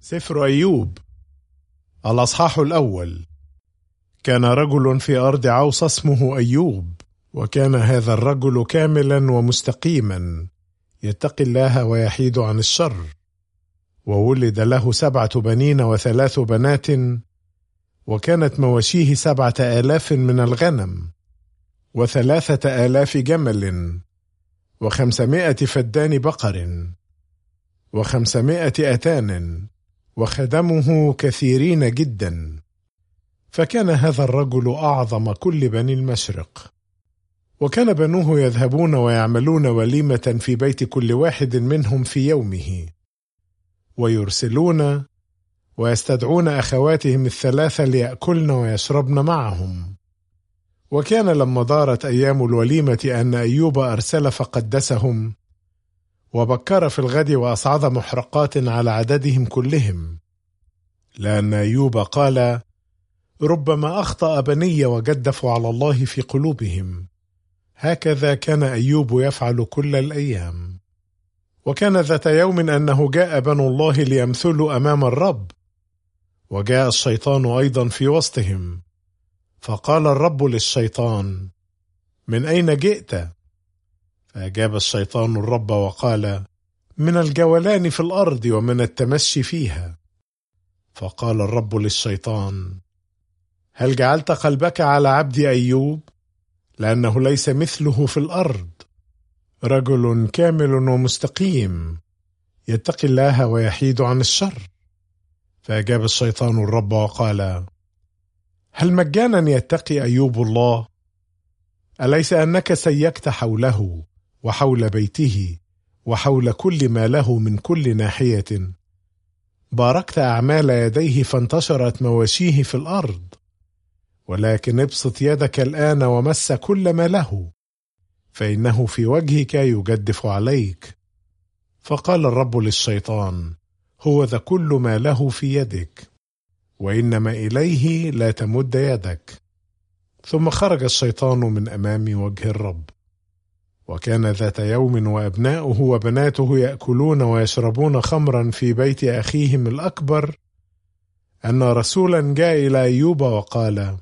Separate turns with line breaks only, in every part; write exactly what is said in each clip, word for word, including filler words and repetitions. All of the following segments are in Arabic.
سفر أيوب الأصحاح الأول. كان رجل في أرض عوص اسمه أيوب، وكان هذا الرجل كاملا ومستقيما يتقي الله ويحيد عن الشر، وولد له سبعة بنين وثلاث بنات، وكانت مواشيه سبعة آلاف من الغنم وثلاثة آلاف جمل وخمسمائة فدان بقر وخمسمائة أتان، وخدمه كثيرين جدا. فكان هذا الرجل أعظم كل بني المشرق، وكان بنوه يذهبون ويعملون وليمة في بيت كل واحد منهم في يومه، ويرسلون ويستدعون أخواتهم الثلاثة ليأكلن ويشربن معهم. وكان لما دارت أيام الوليمة أن أيوب أرسل فقدسهم، وبكر في الغد وأصعد محرقات على عددهم كلهم، لأن أيوب قال: ربما أخطأ بني وجدفوا على الله في قلوبهم. هكذا كان أيوب يفعل كل الأيام. وكان ذات يوم أنه جاء بنو الله ليمثلوا أمام الرب، وجاء الشيطان أيضا في وسطهم، فقال الرب للشيطان: من أين جئت؟ فأجاب الشيطان الرب وقال: من الجولان في الأرض ومن التمشي فيها. فقال الرب للشيطان: هل جعلت قلبك على عبدي أيوب؟ لأنه ليس مثله في الأرض، رجل كامل ومستقيم يتقي الله ويحيد عن الشر. فأجاب الشيطان الرب وقال: هل مجانا يتقي أيوب الله؟ أليس أنك سيكت حوله وحول بيته وحول كل ما له من كل ناحية؟ باركت أعمال يديه فانتشرت مواشيه في الأرض، ولكن ابسط يدك الآن ومس كل ما له، فإنه في وجهك يجدف عليك. فقال الرب للشيطان: هو ذا كل ما له في يدك، وإنما إليه لا تمد يدك. ثم خرج الشيطان من أمام وجه الرب. وكان ذات يوم وأبناؤه وبناته يأكلون ويشربون خمرا في بيت أخيهم الأكبر، أن رسولا جاء إلى أيوب وقال: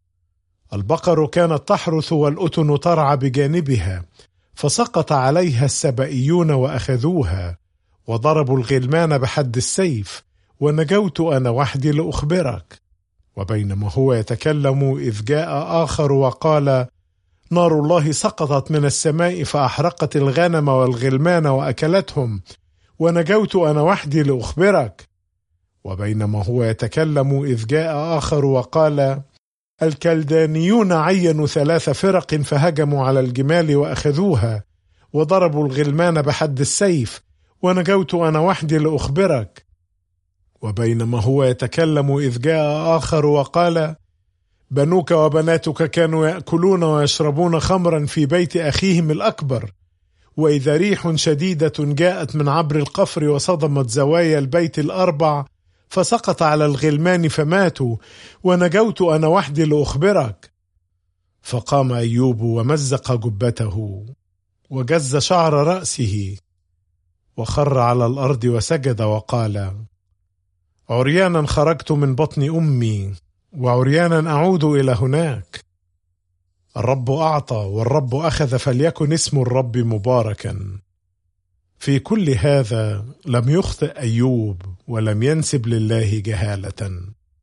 البقر كانت تحرث والأتن ترعى بجانبها، فسقط عليها السبئيون وأخذوها، وضربوا الغلمان بحد السيف، ونجوت أنا وحدي لأخبرك. وبينما هو يتكلم إذ جاء آخر وقال: نار الله سقطت من السماء فأحرقت الغنم والغلمان وأكلتهم، ونجوت أنا وحدي لأخبرك. وبينما هو يتكلم إذ جاء آخر وقال: الكلدانيون عينوا ثلاث فرق فهجموا على الجمال وأخذوها، وضربوا الغلمان بحد السيف، ونجوت أنا وحدي لأخبرك. وبينما هو يتكلم إذ جاء آخر وقال: بنوك وبناتك كانوا يأكلون ويشربون خمرا في بيت أخيهم الأكبر، وإذا ريح شديدة جاءت من عبر القفر وصدمت زوايا البيت الأربع، فسقط على الغلمان فماتوا، ونجوت أنا وحدي لأخبرك. فقام أيوب ومزق جبته وجز شعر رأسه، وخر على الأرض وسجد وقال: عريانا خرجت من بطن أمي، وعريانا أعود إلى هناك. الرب أعطى والرب أخذ، فليكن اسم الرب مباركا. في كل هذا لم يخطئ أيوب ولم ينسب لله جهالة.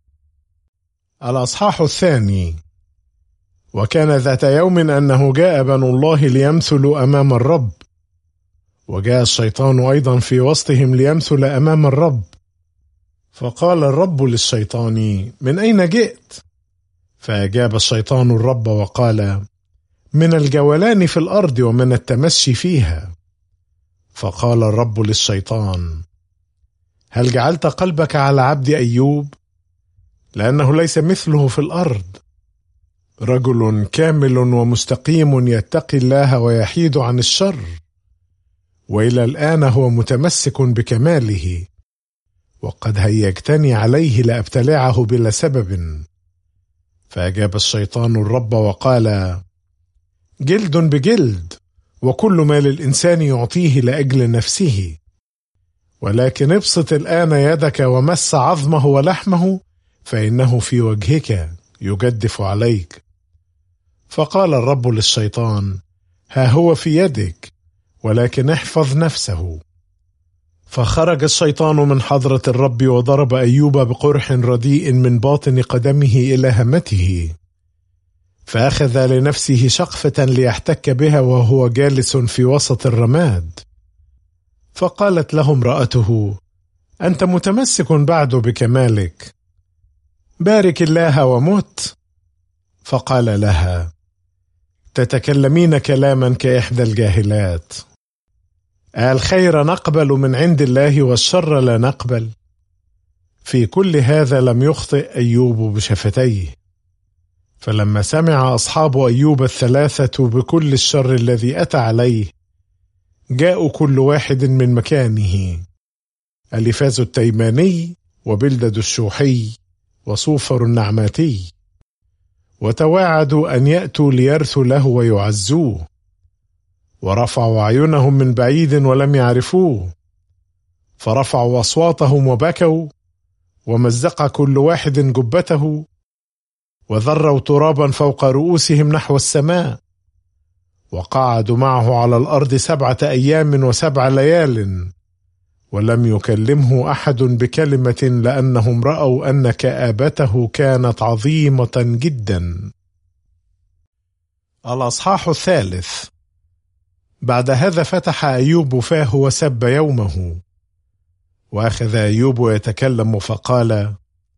الأصحاح الثاني. وكان ذات يوم أنه جاء بنو الله ليمثلوا أمام الرب، وجاء الشيطان أيضا في وسطهم ليمثل أمام الرب. فقال الرب للشيطان: من أين جئت؟ فأجاب الشيطان الرب وقال: من الجولان في الأرض ومن التمشي فيها. فقال الرب للشيطان: هل جعلت قلبك على عبد أيوب؟ لأنه ليس مثله في الأرض، رجل كامل ومستقيم يتقي الله ويحيد عن الشر، وإلى الآن هو متمسك بكماله، وقد هيجتني عليه لأبتلعه بلا سبب. فأجاب الشيطان الرب وقال: جلد بجلد، وكل ما للإنسان يعطيه لأجل نفسه. ولكن ابسط الآن يدك ومس عظمه ولحمه، فإنه في وجهك يجدف عليك. فقال الرب للشيطان: ها هو في يدك، ولكن احفظ نفسه. فخرج الشيطان من حضرة الرب وضرب أيوب بقرح رديء من باطن قدمه إلى همته، فأخذ لنفسه شقفة ليحتك بها وهو جالس في وسط الرماد. فقالت له امرأته: أنت متمسك بعد بكمالك، بارك الله ومت. فقال لها: تتكلمين كلاما كإحدى الجاهلات، الخير نقبل من عند الله والشر لا نقبل؟ في كل هذا لم يخطئ أيوب بشفتيه. فلما سمع أصحاب أيوب الثلاثة بكل الشر الذي أتى عليه، جاءوا كل واحد من مكانه، أليفاز التيماني وبلدد الشوحي وصوفر النعماتي، وتواعدوا أن يأتوا ليرثوا له ويعزوه، ورفعوا أعينهم من بعيد ولم يعرفوه، فرفعوا أصواتهم وبكوا، ومزق كل واحد جبته، وذروا ترابا فوق رؤوسهم نحو السماء، وقعدوا معه على الأرض سبعة أيام وسبع ليال، ولم يكلمه أحد بكلمة، لأنهم رأوا أن كآبته كانت عظيمة جدا. الأصحاح الثالث. بعد هذا فتح أيوب فاه وسب يومه، وأخذ أيوب يتكلم فقال: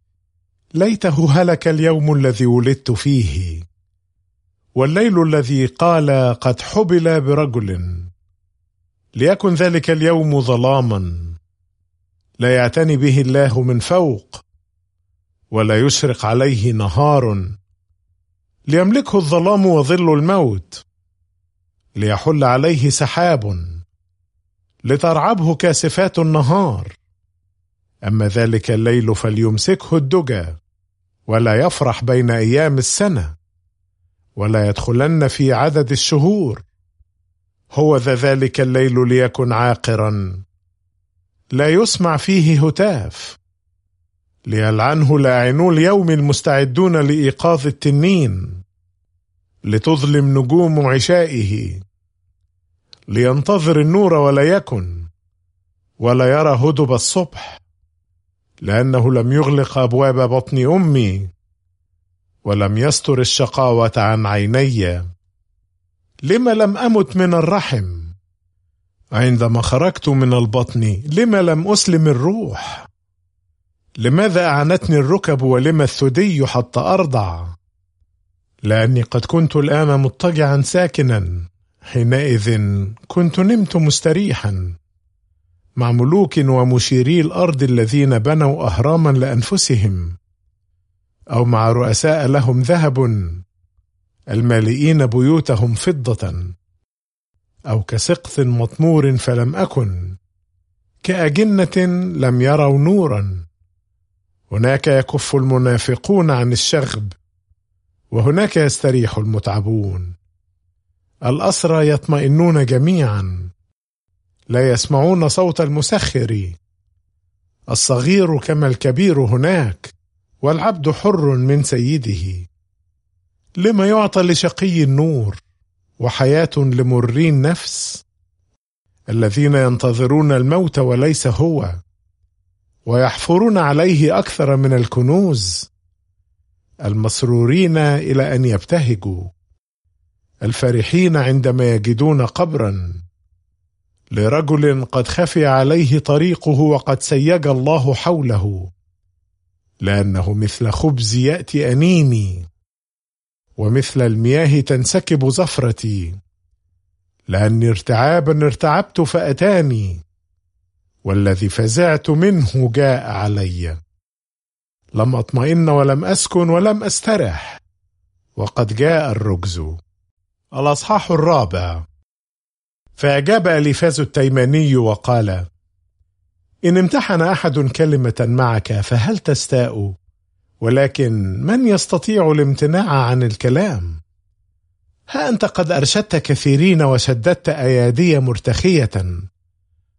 ليته هلك اليوم الذي ولدت فيه، والليل الذي قال قد حبل برجل، ليكن ذلك اليوم ظلاما، لا يعتني به الله من فوق، ولا يشرق عليه نهار، ليملكه الظلام وظل الموت، ليحل عليه سحاب، لترعبه كاسفات النهار. أما ذلك الليل فليمسكه الدجى، ولا يفرح بين أيام السنة، ولا يدخلن في عدد الشهور. هو ذا ذلك الليل ليكن عاقرا، لا يسمع فيه هتاف، ليلعنه لاعنو اليوم المستعدون لإيقاظ التنين، لتظلم نجوم عشائه، لينتظر النور ولا يكن، ولا يرى هدب الصبح، لأنه لم يغلق أبواب بطن أمي، ولم يستر الشقاوة عن عيني. لما لم أمت من الرحم عندما خرجت من البطن؟ لما لم أسلم الروح؟ لماذا أعنتني الركب ولما الثدي حتى أرضع؟ لأني قد كنت الآن مضطجعا ساكنا، حينئذ كنت نمت مستريحا مع ملوك ومشيري الأرض الذين بنوا أهراما لأنفسهم، أو مع رؤساء لهم ذهب المالئين بيوتهم فضة، أو كسقف مطمور فلم أكن، كأجنة لم يروا نورا. هناك يكف المنافقون عن الشغب، وهناك يستريح المتعبون. الأسرى يطمئنون جميعا، لا يسمعون صوت المسخر. الصغير كما الكبير هناك، والعبد حر من سيده. لما يعطى لشقي النور وحياة لمري النفس؟ الذين ينتظرون الموت وليس هو، ويحفرون عليه أكثر من الكنوز. المسرورين إلى أن يبتهجوا، الفرحين عندما يجدون قبرا لرجل قد خفي عليه طريقه وقد سيج الله حوله، لأنه مثل خبز يأتي أنيني، ومثل المياه تنسكب زفرتي، لأني ارتعابا ارتعبت فأتاني، والذي فزعت منه جاء علي. لم أطمئن ولم أسكن ولم أسترح، وقد جاء الرجز. الأصحاح الرابع. فأجاب أليفاز التيماني وقال: إن امتحن أحد كلمة معك فهل تستاء؟ ولكن من يستطيع الامتناع عن الكلام؟ ها أنت قد أرشدت كثيرين وشددت أيادي مرتخية،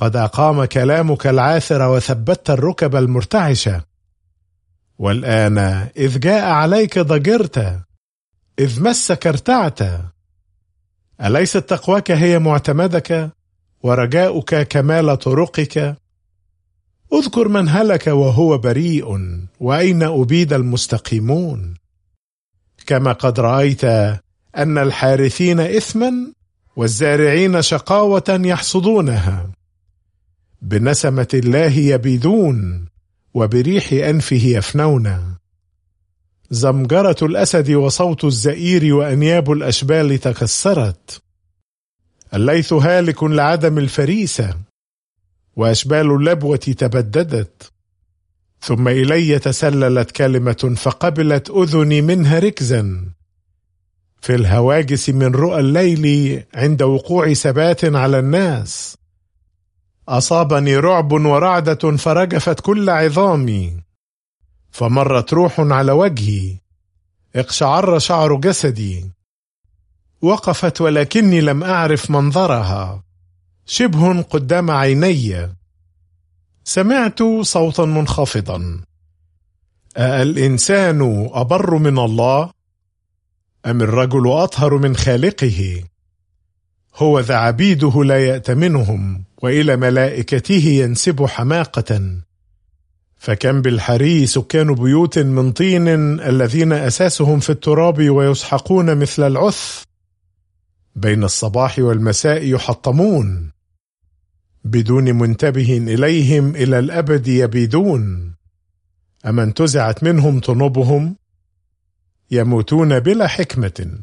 قد أقام كلامك العاثر وثبت الركب المرتعشة. والآن إذ جاء عليك ضجرت، إذ مسك ارتعت. أليست تقواك هي معتمدك ورجاؤك كمال طرقك؟ اذكر من هلك وهو بريء، وأين أبيد المستقيمون؟ كما قد رأيت أن الحارثين إثما والزارعين شقاوة يحصدونها. بنسمة الله يبيدون وبريح أنفه يفنون. زمجرة الأسد وصوت الزئير وأنياب الأشبال تكسرت. الليث هالك لعدم الفريسة، وأشبال اللبوة تبددت. ثم إلي تسللت كلمة فقبلت أذني منها ركزا. في الهواجس من رؤى الليل عند وقوع سبات على الناس. أصابني رعب ورعدة فرجفت كل عظامي. فمرت روح على وجهي، اقشعر شعر جسدي. وقفت ولكني لم أعرف منظرها، شبه قدام عيني. سمعت صوتا منخفضا: أَالْإِنسان أبر من الله؟ أم الرجل أطهر من خالقه؟ هو ذا عبيده لا يأتمنهم، وإلى ملائكته ينسب حماقة. فكم بالحري سكان بيوت من طين الذين أساسهم في التراب ويسحقون مثل العث. بين الصباح والمساء يحطمون، بدون منتبه إليهم إلى الأبد يبيدون. أما انتزعت منهم طنوبهم؟ يموتون بلا حكمة.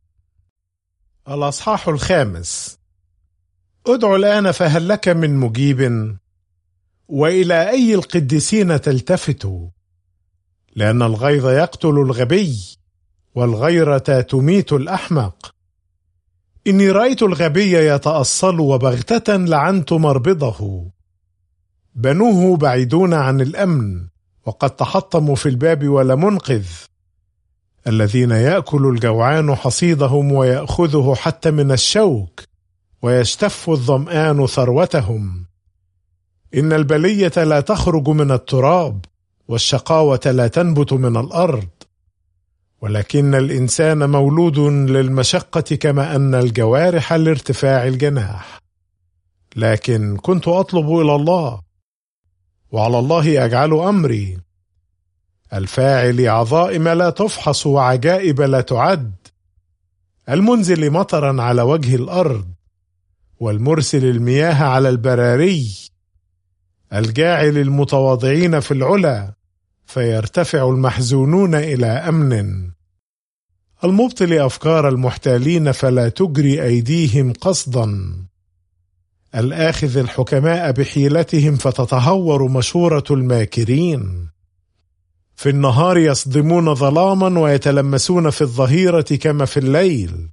الأصحاح الخامس. ادع الآن فهل لك من مجيب؟ وإلى أي القديسين تلتفت؟ لأن الغيظ يقتل الغبي، والغيرة تميت الأحمق. إني رأيت الغبي يتأصل، وبغتة لعنت مربضه. بنوه بعيدون عن الأمن، وقد تحطموا في الباب ولا منقذ. الذين يأكل الجوعان حصيدهم، ويأخذه حتى من الشوك، ويشتف الظمآن ثروتهم. إن البلية لا تخرج من التراب، والشقاوة لا تنبت من الأرض. ولكن الإنسان مولود للمشقة، كما أن الجوارح لارتفاع الجناح. لكن كنت أطلب إلى الله، وعلى الله أجعل أمري. الفاعل عظائم لا تفحص، وعجائب لا تعد. المنزل مطرا على وجه الأرض، والمرسل المياه على البراري. الجاعل المتواضعين في العلا، فيرتفع المحزونون إلى أمن. المبطل أفكار المحتالين، فلا تجري أيديهم قصدا. الآخذ الحكماء بحيلتهم، فتتهور مشورة الماكرين. في النهار يصدمون ظلاما، ويتلمسون في الظهيرة كما في الليل.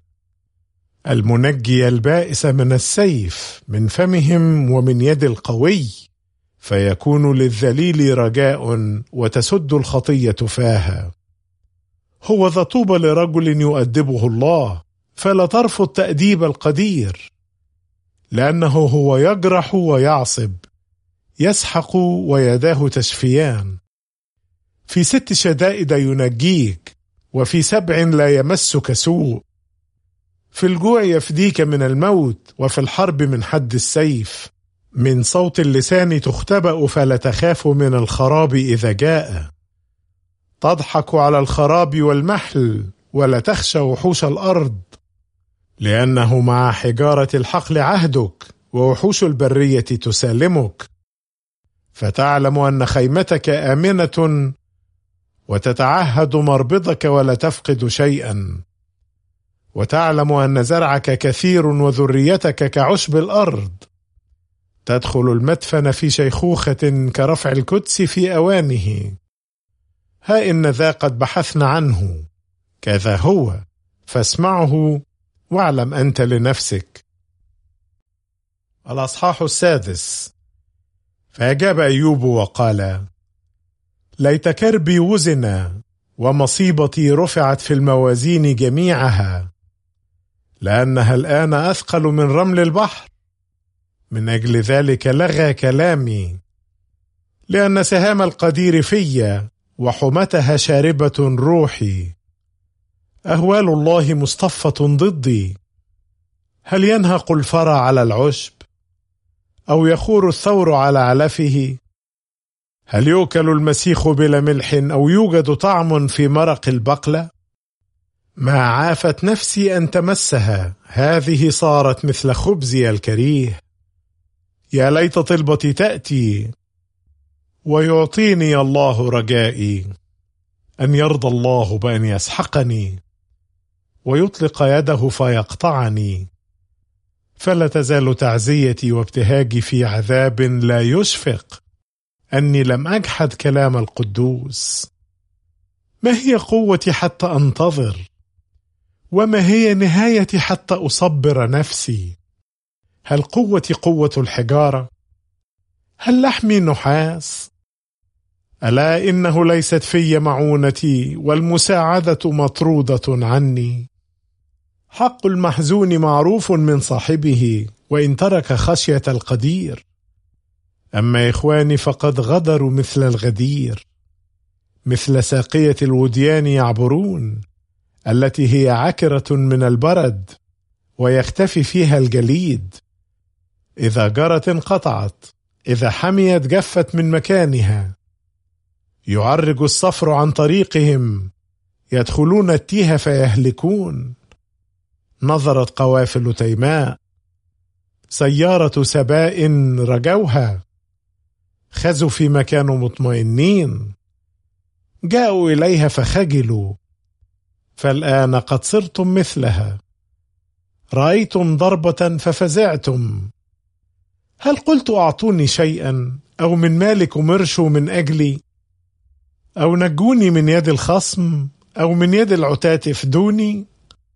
المنجي البائس من السيف من فمهم ومن يد القوي، فيكون للذليل رجاء، وتسد الخطية فاها. هو ذا طوبى لرجل يؤدبه الله، فلا ترفض تأديب القدير. لأنه هو يجرح ويعصب، يسحق ويداه تشفيان. في ست شدائد ينجيك، وفي سبع لا يمسك سوء. في الجوع يفديك من الموت، وفي الحرب من حد السيف. من صوت اللسان تختبأ، فلا تخاف من الخراب إذا جاء. تضحك على الخراب والمحل، ولا تخشى وحوش الأرض. لأنه مع حجارة الحقل عهدك، ووحوش البرية تسالمك. فتعلم أن خيمتك آمنة، وتتعهد مربضك ولا تفقد شيئا. وتعلم أن زرعك كثير، وذريتك كعشب الأرض. تدخل المدفن في شيخوخة، كرفع الكدس في أوانه. ها إن ذا قد بحثنا عنه، كذا هو، فاسمعه واعلم أنت لنفسك. الأصحاح السادس. فأجاب أيوب وقال: ليت كربي وزن، ومصيبتي رفعت في الموازين جميعها. لأنها الآن أثقل من رمل البحر، من أجل ذلك لغى كلامي، لأن سهام القدير في وحمتها شاربة روحي. أهوال الله مصطفة ضدي. هل ينهق الفرى على العشب أو يخور الثور على علفه؟ هل يؤكل المسيخ بلا ملح أو يوجد طعم في مرق البقلة؟ ما عافت نفسي أن تمسها، هذه صارت مثل خبزي الكريه. يا ليت طلبتي تأتي ويعطيني الله رجائي، أن يرضى الله بأن يسحقني ويطلق يده فيقطعني، فلا تزال تعزيتي وابتهاجي في عذاب لا يشفق أني لم أجحد كلام القدوس. ما هي قوتي حتى أنتظر؟ وما هي نهايتي حتى أصبر نفسي؟ هل قوتي قوة الحجارة؟ هل لحمي نحاس؟ ألا إنه ليست في معونتي، والمساعدة مطرودة عني. حق المحزون معروف من صاحبه، وإن ترك خشية القدير. أما إخواني فقد غدروا مثل الغدير، مثل ساقية الوديان يعبرون، التي هي عكرة من البرد ويختفي فيها الجليد. إذا جرت انقطعت، إذا حميت جفت من مكانها. يعرج الصفر عن طريقهم، يدخلون التيه فيهلكون. نظرت قوافل تيماء، سيارة سباء رجوها، خزوا في مكان مطمئنين، جاءوا إليها فخجلوا. فالآن قد صرتم مثلها، رأيتم ضربة ففزعتم. هل قلت أعطوني شيئا، أو من مالكم ارشوا من أجلي، أو نجوني من يد الخصم، أو من يد العتاة افدوني؟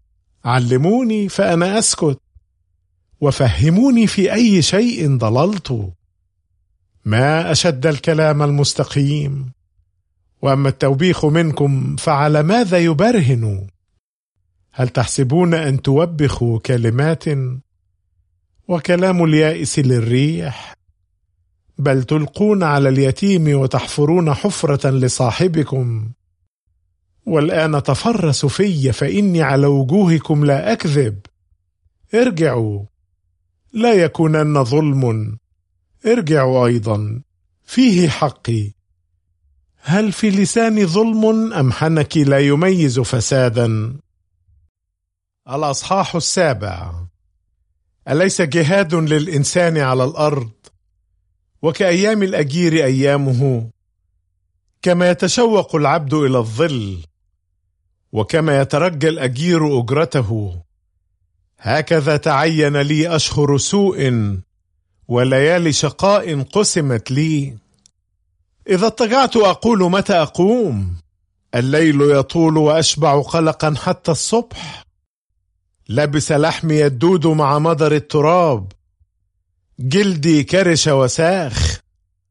علموني فأنا أسكت، وفهموني في أي شيء ضللت. ما أشد الكلام المستقيم، وأما التوبيخ منكم فعلى ماذا يبرهن؟ هل تحسبون أن توبخوا كلمات، وكلام اليائس للريح؟ بل تلقون على اليتيم وتحفرون حفرة لصاحبكم. والآن تفرسوا في، فإني على وجوهكم لا أكذب. ارجعوا، لا يكونن ظلم. ارجعوا أيضا، فيه حقي. هل في لساني ظلم أم حنكي لا يميز فسادا؟ الأصحاح السابع. أليس جهاد للإنسان على الأرض، وكأيام الأجير أيامه؟ كما يتشوق العبد إلى الظل، وكما يترجى الأجير أجرته، هكذا تعين لي أشهر سوء وليالي شقاء قسمت لي. إذا اضطجعت أقول متى أقوم؟ الليل يطول وأشبع قلقا حتى الصبح. لبس لحمي الدود مع مضر التراب، جلدي كرش وساخ.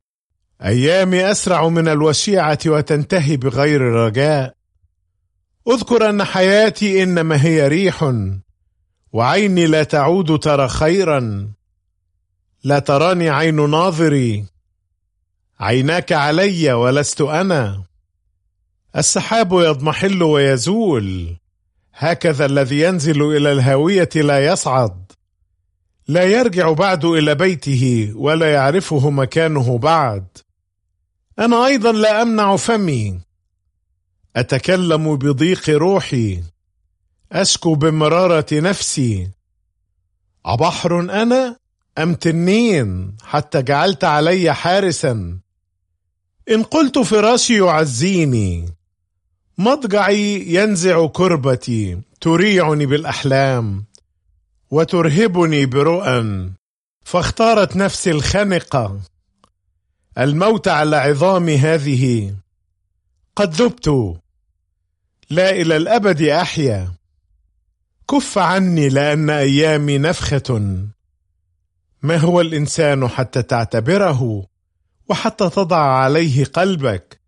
أيامي أسرع من الوشيعة وتنتهي بغير رجاء. أذكر أن حياتي إنما هي ريح، وعيني لا تعود ترى خيرا. لا تراني عين ناظري، عيناك علي ولست أنا. السحاب يضمحل ويزول، هكذا الذي ينزل إلى الهاوية لا يصعد. لا يرجع بعد إلى بيته، ولا يعرفه مكانه بعد. أنا أيضا لا أمنع فمي، أتكلم بضيق روحي، أشكو بمرارة نفسي. أبحر أنا أم تنين حتى جعلت علي حارسا؟ إن قلت فراشي يعزيني، مضجعي ينزع كربتي، تريعني بالأحلام وترهبني برؤى. فاختارت نفسي الخنقة، الموت على عظام هذه. قد ذبت، لا إلى الأبد أحيا. كف عني لأن أيامي نفخة. ما هو الإنسان حتى تعتبره، وحتى تضع عليه قلبك،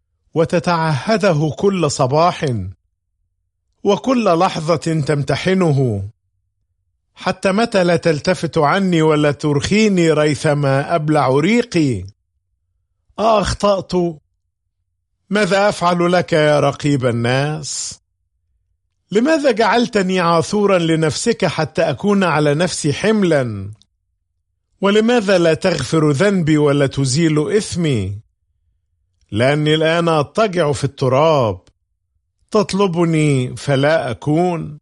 وتتعهده كل صباح وكل لحظة تمتحنه؟ حتى متى لا تلتفت عني ولا ترخيني ريثما أبلع ريقي؟ آه أخطأت. ماذا أفعل لك يا رقيب الناس؟ لماذا جعلتني عاثورا لنفسك حتى أكون على نفسي حملا؟ ولماذا لا تغفر ذنبي ولا تزيل إثمي؟ لأني الآن أضطجع في التراب، تطلبني فلا أكون.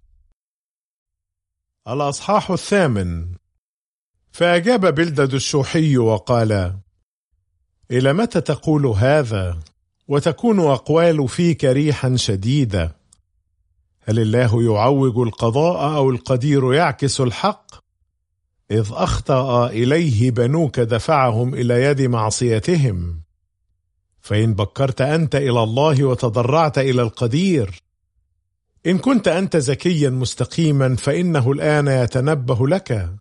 الأصحاح الثامن. فأجاب بلدد الشوحي وقال: إلى متى تقول هذا وتكون أقوال فيك ريحا شديدة؟ هل الله يعوج القضاء أو القدير يعكس الحق؟ إذ أخطأ إليه بنوك دفعهم إلى يد معصيتهم. فإن بكرت أنت إلى الله وتضرعت إلى القدير، إن كنت أنت ذكيا مستقيما فإنه الآن يتنبه لك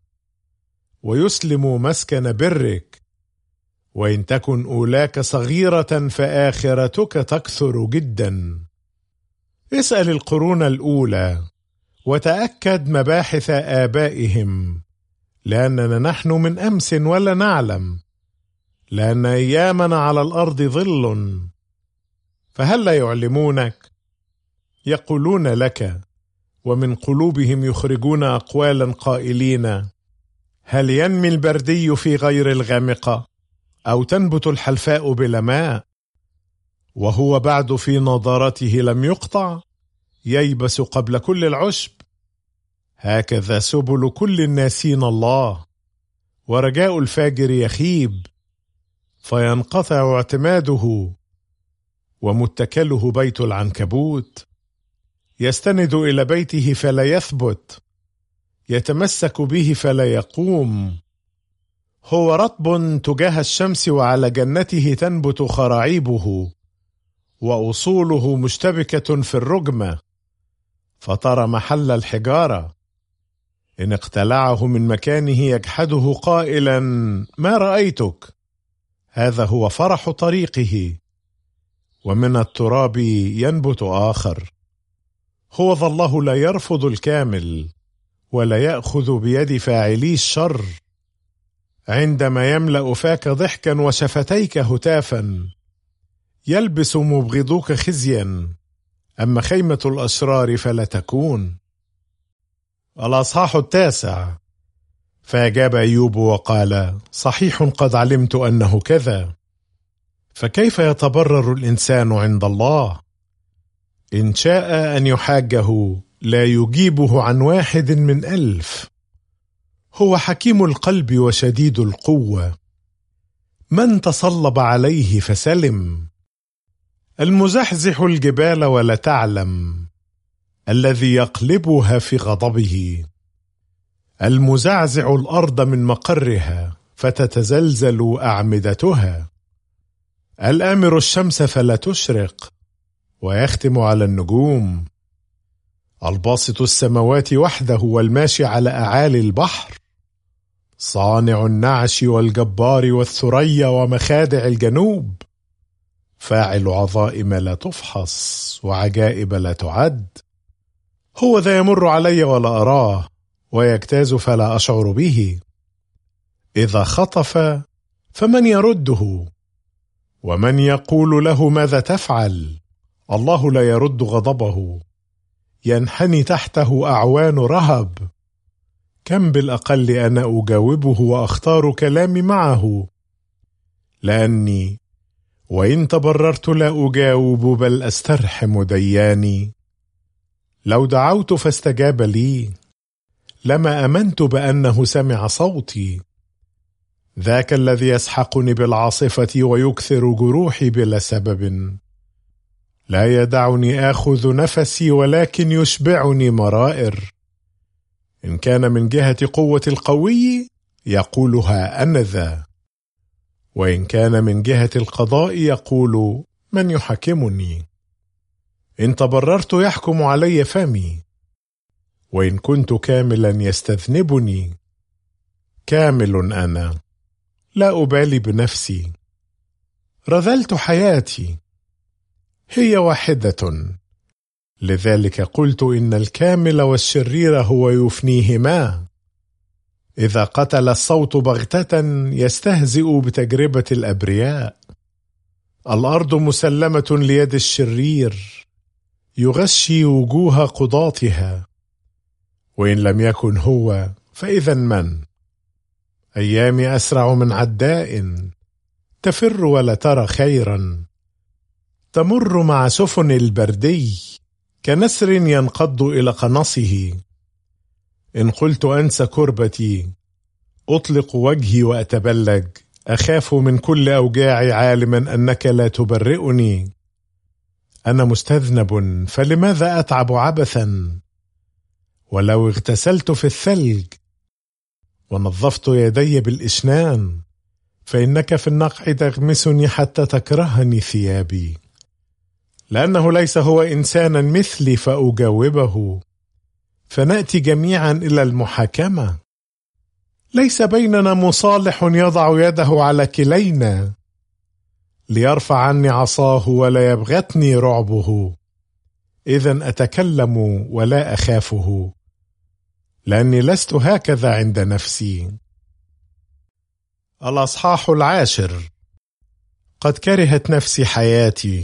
ويسلم مسكن برك. وإن تكن أولاك صغيرة فآخرتك تكثر جدا. اسأل القرون الأولى وتأكد مباحث آبائهم، لأننا نحن من أمس ولا نعلم، لأن أيامنا على الأرض ظل. فهل لا يعلمونك؟ يقولون لك، ومن قلوبهم يخرجون أقوالا قائلين: هل ينمي البردي في غير الغامقة، أو تنبت الحلفاء بلا ماء؟ وهو بعد في نضارته لم يقطع، ييبس قبل كل العشب. هكذا سبل كل الناسين الله، ورجاء الفاجر يخيب، فينقطع اعتماده، ومتكله بيت العنكبوت. يستند إلى بيته فلا يثبت، يتمسك به فلا يقوم. هو رطب تجاه الشمس، وعلى جنته تنبت خراعيبه، وأصوله مشتبكة في الرجمة، فترى محل الحجارة. إن اقتلعه من مكانه يجحده قائلا: ما رأيتك؟ هذا هو فرح طريقه. ومن التراب ينبت آخر. هو ذا الله لا يرفض الكامل، ولا يأخذ بيد فاعلي الشر. عندما يملأ فاك ضحكا وشفتيك هتافا، يلبس مبغضوك خزيا، أما خيمة الأشرار فلا تكون. الأصحاح التاسع. فأجاب أيوب وقال: صحيح قد علمت أنه كذا، فكيف يتبرر الإنسان عند الله؟ إن شاء أن يحاجه لا يجيبه عن واحد من ألف. هو حكيم القلب وشديد القوة، من تصلب عليه فسلم. المزحزح الجبال ولا تعلم، الذي يقلبها في غضبه. المزعزع الأرض من مقرها فتتزلزل أعمدتها. الآمر الشمس فلا تشرق، ويختم على النجوم. الباسط السماوات وحده، والماشي على أعالي البحر. صانع النعش والجبار والثريا ومخادع الجنوب. فاعل عظائم لا تفحص، وعجائب لا تعد. هو ذا يمر علي ولا أراه، ويجتاز فلا أشعر به. إذا خطف فمن يرده؟ ومن يقول له ماذا تفعل؟ الله لا يرد غضبه، ينحني تحته أعوان رهب. كم بالأقل أنا أجاوبه وأختار كلامي معه، لأني وإن تبررت لا أجاوب بل أسترحم دياني. لو دعوت فاستجاب لي، لما أمنت بأنه سمع صوتي. ذاك الذي يسحقني بالعاصفة ويكثر جروحي بلا سبب. لا يدعني آخذ نفسي، ولكن يشبعني مرائر. إن كان من جهة قوة القوي يقولها أنا ذا، وإن كان من جهة القضاء يقول من يحكمني. إن تبررت يحكم علي فمي، وإن كنت كاملا يستذنبني. كامل أنا، لا أبالي بنفسي. رذلت حياتي، هي واحدة، لذلك قلت إن الكامل والشرير هو يفنيهما. إذا قتل الصوت بغتة يستهزئ بتجربة الأبرياء. الأرض مسلمة ليد الشرير يغشي وجوه قضاتها، وإن لم يكن هو فإذا من؟ أيامي أسرع من عداء تفر ولا ترى خيرا، تمر مع سفن البردي كنسر ينقض إلى قنصه. إن قلت أنسى كربتي أطلق وجهي وأتبلج، أخاف من كل أوجاعي عالما أنك لا تبرئني. أنا مستذنب فلماذا أتعب عبثا؟ ولو اغتسلت في الثلج ونظفت يدي بالإشنان فإنك في النقع تغمسني حتى تكرهني ثيابي، لأنه ليس هو إنسانا مثلي فأجاوبه، فنأتي جميعا إلى المحاكمة. ليس بيننا مصالح يضع يده على كلينا ليرفع عني عصاه ولا يبغتني رعبه. إذن أتكلم ولا أخافه، لأني لست هكذا عند نفسي. الأصحاح العاشر. قد كرهت نفسي حياتي،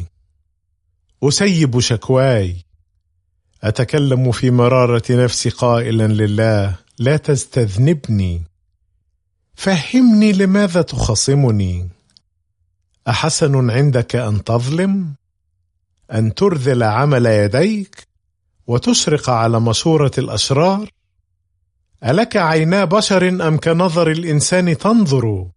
أسيب شكواي، أتكلم في مرارة نفسي قائلا لله لا تستذنبني. فهمني لماذا تخاصمني؟ أحسن عندك أن تظلم، أن ترذل عمل يديك وتشرق على مشورة الأشرار؟ ألك عينا بشر أم كنظر الإنسان تنظر؟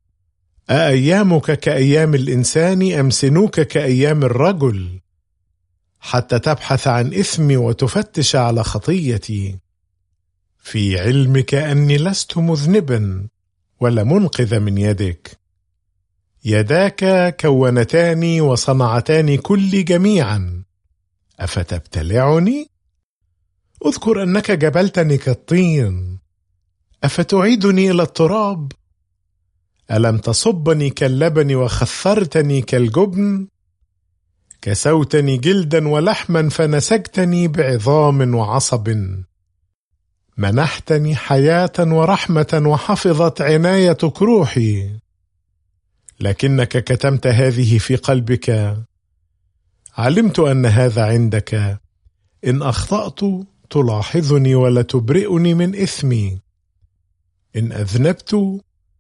أأيامك كأيام الإنسان أم سنوك كأيام الرجل؟ حتى تبحث عن إثمي وتفتش على خطيتي، في علمك أني لست مذنبا ولا منقذ من يدك. يداك كونتاني وصنعتاني كلي جميعا، أفتبتلعني؟ أذكر أنك جبلتني كالطين، أفتعيدني إلى التراب؟ ألم تصبني كاللبن وخثرتني كالجبن؟ كسوتني جلدا ولحما فنسجتني بعظام وعصب. منحتني حياة ورحمة وحفظت عنايتك روحي، لكنك كتمت هذه في قلبك. علمت أن هذا عندك، إن أخطأت تلاحظني ولا تبرئني من إثمي. إن أذنبت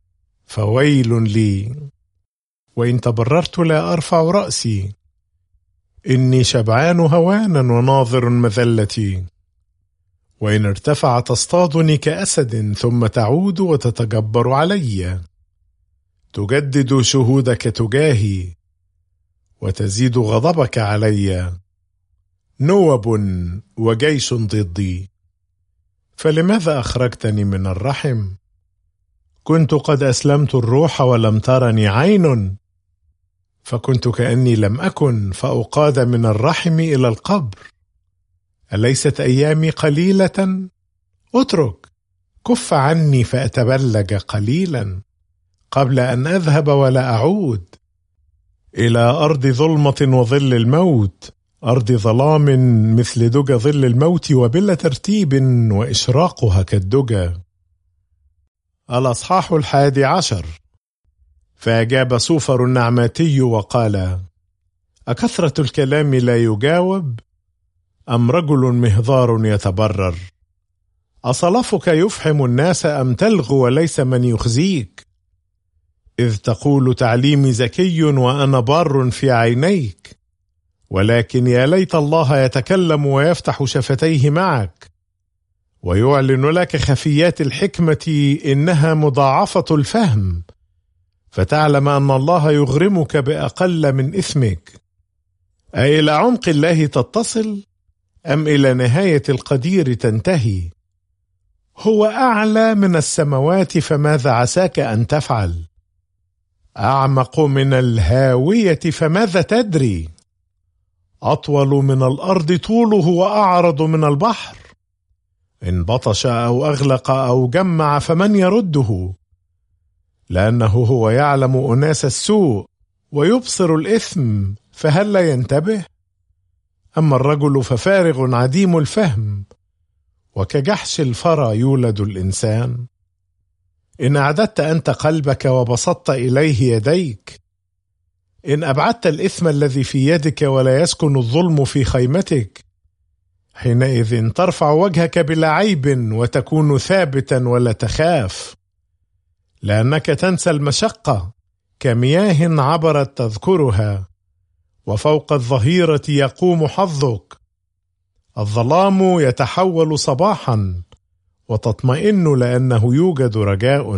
فويل لي، وإن تبررت لا أرفع رأسي. إني شبعان هوانا وناظر مذلتي، وإن ارتفع تصطادني كأسد ثم تعود وتتجبر علي. تجدد شهودك تجاهي وتزيد غضبك علي. نوب وجيش ضدي، فلماذا أخرجتني من الرحم؟ كنت قد أسلمت الروح ولم ترني عين، فكنت كأني لم أكن فأقاد من الرحم إلى القبر. أليست أيامي قليلة؟ اترك، كف عني فأتبلج قليلا قبل أن أذهب ولا أعود إلى أرض ظلمة وظل الموت، أرض ظلام مثل دجى ظل الموت وبلا ترتيب وإشراقها كالدجى. الأصحاح الحادي عشر. فأجاب صوفر النعماتي وقال: أكثرة الكلام لا يجاوب، أم رجل مهذار يتبرر؟ أصلفك يفحم الناس أم تلغو وليس من يخزيك؟ إذ تقول تعليمي ذكي وأنا بار في عينيك، ولكن يا ليت الله يتكلم ويفتح شفتيه معك ويعلن لك خفيات الحكمة، إنها مضاعفة الفهم، فتعلم أن الله يغرمك بأقل من إثمك. أإلى عمق الله تتصل أم إلى نهاية القدير تنتهي؟ هو أعلى من السماوات، فماذا عساك أن تفعل؟ أعمق من الهاوية، فماذا تدري؟ أطول من الأرض طوله وأعرض من البحر. إن بطش أو أغلق أو جمع فمن يرده؟ لأنه هو يعلم أناس السوء ويبصر الإثم، فهل لا ينتبه؟ أما الرجل ففارغ عديم الفهم، وكجحش الفرى يولد الإنسان. إن أعددت أنت قلبك وبسطت إليه يديك، إن أبعدت الإثم الذي في يدك ولا يسكن الظلم في خيمتك، حينئذ ترفع وجهك بلا عيب وتكون ثابتا ولا تخاف، لأنك تنسى المشقة كمياه عبرت تذكرها، وفوق الظهيرة يقوم حظك. الظلام يتحول صباحا وتطمئن لأنه يوجد رجاء،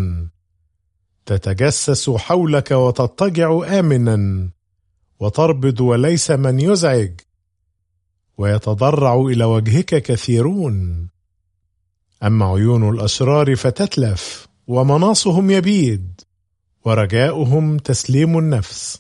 تتجسس حولك وتضطجع آمنا، وتربض وليس من يزعج، ويتضرع إلى وجهك كثيرون. أما عيون الأشرار فتتلف، ومناصهم يبيد، ورجاؤهم تسليم النفس.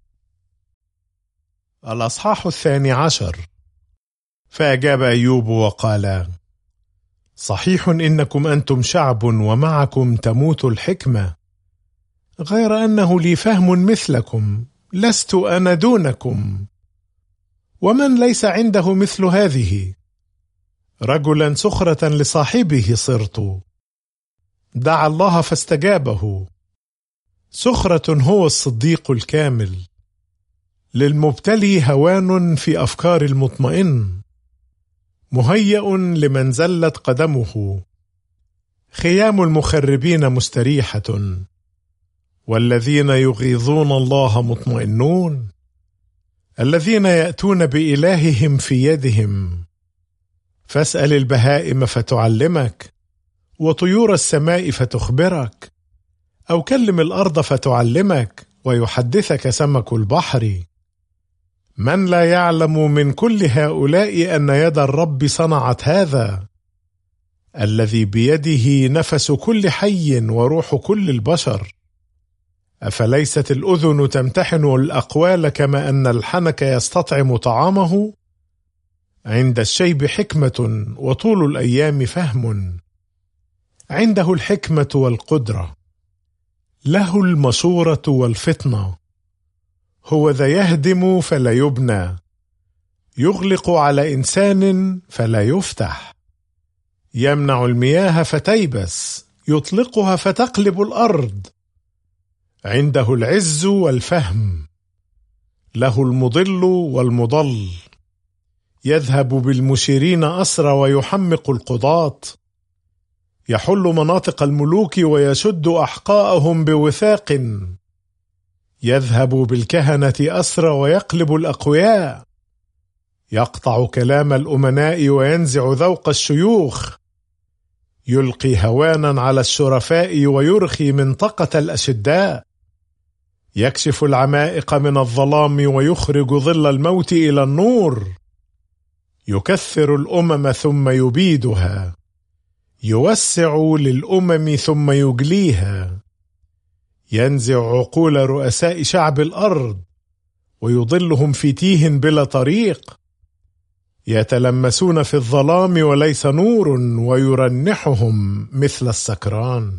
الأصحاح الثاني عشر. فأجاب أيوب وقال: صحيح إنكم أنتم شعب ومعكم تموت الحكمة، غير أنه لي فهم مثلكم، لست أنا دونكم. ومن ليس عنده مثل هذه؟ رجلا سخرة لصاحبه صرت، دعا الله فاستجابه. سخرة هو الصديق الكامل، للمبتلي هوان في أفكار المطمئن، مهيأ لمن زلت قدمه. خيام المخربين مستريحة، والذين يغيظون الله مطمئنون. الذين يأتون بإلههم في يدهم. فاسأل البهائم فتعلمك، وطيور السماء فتخبرك، أو كلم الأرض فتعلمك، ويحدثك سمك البحر. من لا يعلم من كل هؤلاء أن يد الرب صنعت هذا، الذي بيده نفس كل حي وروح كل البشر؟ أفليست الأذن تمتحن الأقوال كما أن الحنك يستطعم طعامه؟ عند الشيب حكمة، وطول الأيام فهم. عنده الحكمة والقدرة، له المشورة والفطنة. هو ذا يهدم فلا يبنى، يغلق على إنسان فلا يفتح. يمنع المياه فتيبس، يطلقها فتقلب الأرض. عنده العز والفهم، له المضل والمضل. يذهب بالمشيرين أسرى ويحمق القضاة. يحل مناطق الملوك ويشد أحقاءهم بوثاق. يذهب بالكهنة أسرى ويقلب الأقوياء. يقطع كلام الأمناء وينزع ذوق الشيوخ. يلقي هوانا على الشرفاء ويرخي منطقة الأشداء. يكشف العمائق من الظلام ويخرج ظل الموت إلى النور. يكثر الأمم ثم يبيدها، يوسع للأمم ثم يجليها. ينزع عقول رؤساء شعب الأرض ويضلهم في تيه بلا طريق. يتلمسون في الظلام وليس نور، ويرنحهم مثل السكران.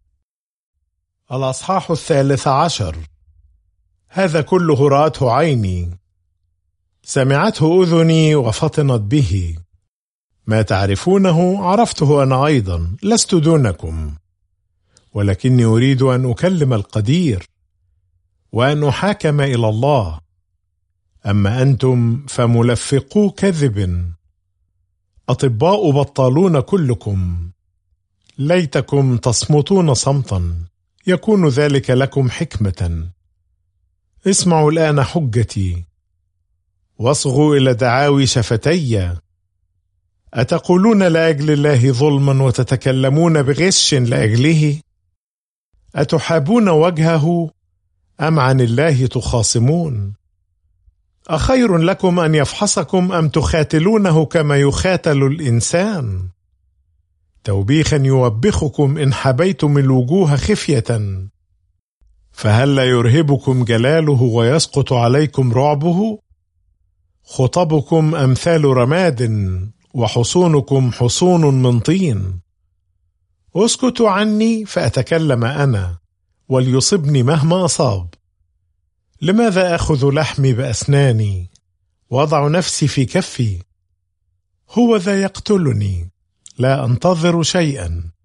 الأصحاح الثالث عشر. هذا كله رأته عيني، سمعته أذني وفطنت به. ما تعرفونه عرفته أنا أيضا، لست دونكم. ولكني أريد أن أكلم القدير، وأن أحاكم إلى الله. أما أنتم فملفقو كذب، أطباء بطالون كلكم. ليتكم تصمتون صمتا، يكون ذلك لكم حكمة. اسمعوا الآن حجتي، واصغوا إلى دعاوي شفتي. أتقولون لأجل الله ظلما وتتكلمون بغش لأجله؟ أتحابون وجهه أم عن الله تخاصمون؟ أخير لكم أن يفحصكم أم تخاتلونه كما يخاتل الإنسان؟ توبيخا يوبخكم إن حبيتم الوجوه خفية. فهل لا يرهبكم جلاله ويسقط عليكم رعبه؟ خطبكم أمثال رماد، وحصونكم حصون من طين. اسكتوا عني فأتكلم أنا، وليصبني مهما أصاب. لماذا أخذ لحمي بأسناني، وضع نفسي في كفي؟ هو ذا يقتلني، لا أنتظر شيئا،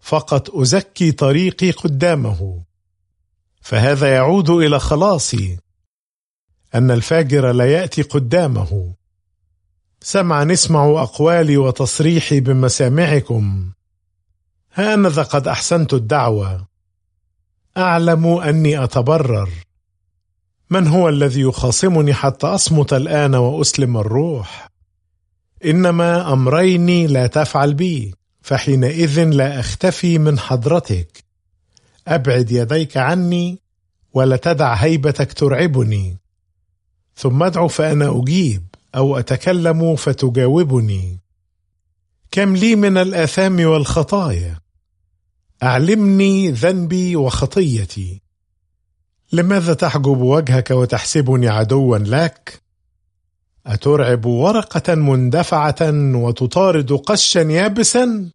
فقط أزكي طريقي قدامه، فهذا يعود إلى خلاصي، أن الفاجر لا يأتي قدامه. سمعا اسمعوا أقوالي وتصريحي بمسامعكم، هانذا قد أحسنت الدعوة. أعلم أني أتبرر، من هو الذي يخاصمني حتى أصمت الآن وأسلم الروح؟ إنما أمرين لا تفعل بي، فحينئذ لا أختفي من حضرتك. أبعد يديك عني ولا تدع هيبتك ترعبني، ثم ادعو فأنا أجيب، أو أتكلم فتجاوبني. كم لي من الآثام والخطايا، أعلمني ذنبي وخطيتي. لماذا تحجب وجهك وتحسبني عدوا لك؟ أترعب ورقة مندفعة وتطارد قشا يابسا؟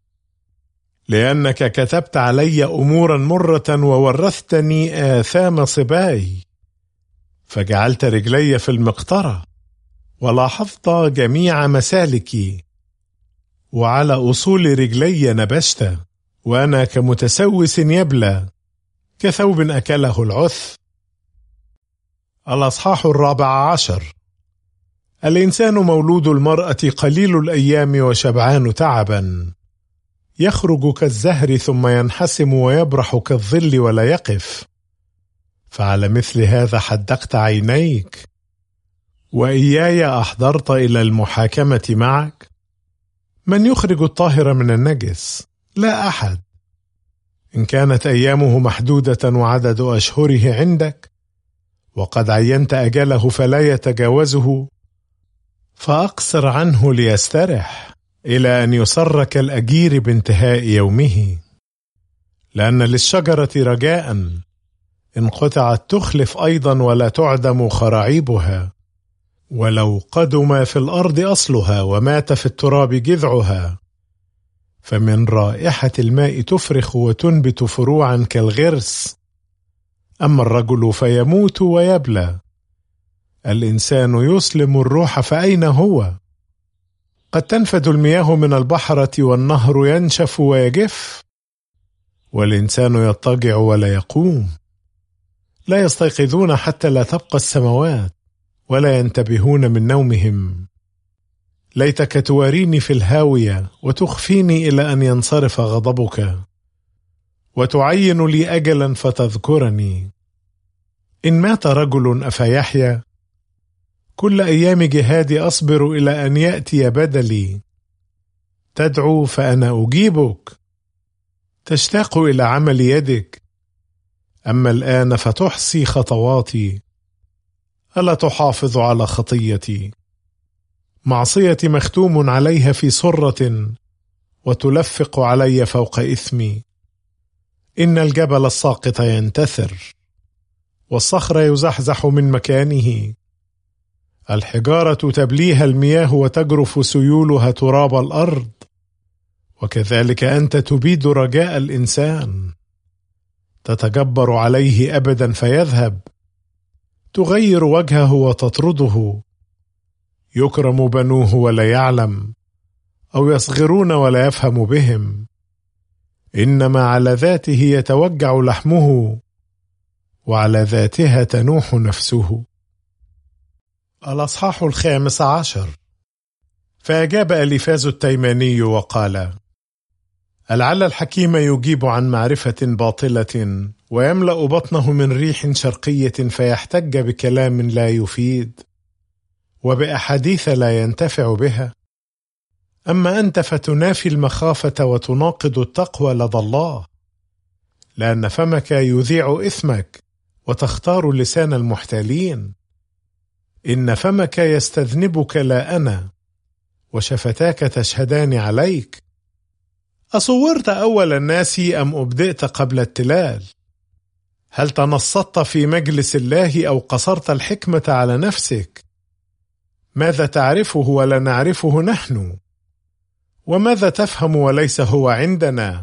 لأنك كتبت علي أمورا مرة وورثتني آثام صباي، فجعلت رجلي في المقطرة ولاحظت جميع مسالكي، وعلى أصول رجلي نبشت، وأنا كمتسوس يبلى، كثوب أكله العث. الأصحاح الرابع عشر. الإنسان مولود المرأة قليل الأيام وشبعان تعبا، يخرج كالزهر ثم ينحسم ويبرح كالظل ولا يقف. فعلى مثل هذا حدقت عينيك، وإياي أحضرت إلى المحاكمة معك. من يخرج الطاهر من النجس؟ لا أحد. إن كانت أيامه محدودة وعدد أشهره عندك، وقد عينت أجله فلا يتجاوزه، فأقصر عنه ليسترح إلى أن يسر كالأجير بانتهاء يومه. لأن للشجرة رجاء، إن قطعت تخلف أيضا ولا تعدم خراعيبها. ولو قدم في الأرض أصلها ومات في التراب جذعها، فمن رائحة الماء تفرخ وتنبت فروعا كالغرس. أما الرجل فيموت ويبلى، الإنسان يسلم الروح فأين هو؟ قد تنفد المياه من البحرة والنهر ينشف ويجف، والإنسان يضطجع ولا يقوم. لا يستيقظون حتى لا تبقى السماوات، ولا ينتبهون من نومهم. ليتك تواريني في الهاوية وتخفيني إلى أن ينصرف غضبك، وتعين لي أجلا فتذكرني. إن مات رجل أفيحيا؟ كل أيام جهادي أصبر إلى أن يأتي بدلي. تدعو فأنا أجيبك، تشتاق إلى عمل يدك. أما الآن فتحصي خطواتي، ألا تحافظ على خطيتي؟ معصيتي مختوم عليها في سرة، وتلفق علي فوق إثمي. إن الجبل الساقط ينتثر، والصخر يزحزح من مكانه. الحجارة تبليها المياه وتجرف سيولها تراب الأرض، وكذلك أنت تبيد رجاء الإنسان. تتجبر عليه أبدا فيذهب، تغير وجهه وتطرده. يكرم بنوه ولا يعلم، أو يصغرون ولا يفهم بهم. إنما على ذاته يتوجع لحمه، وعلى ذاتها تنوح نفسه. الأصحاح الخامس عشر. فأجاب أليفاز التيماني وقال: ألعل الحكيم يجيب عن معرفة باطلة، ويملأ بطنه من ريح شرقية، فيحتج بكلام لا يفيد، وبأحاديث لا ينتفع بها. أما أنت فتنافي المخافة وتناقض التقوى لدى الله، لأن فمك يذيع إثمك، وتختار لسان المحتالين. إن فمك يستذنبك لا أنا، وشفتاك تشهدان عليك. أصورت أول الناس أم أبدأت قبل التلال؟ هل تنصت في مجلس الله أو قصرت الحكمة على نفسك؟ ماذا تعرفه ولا نعرفه نحن؟ وماذا تفهم وليس هو عندنا؟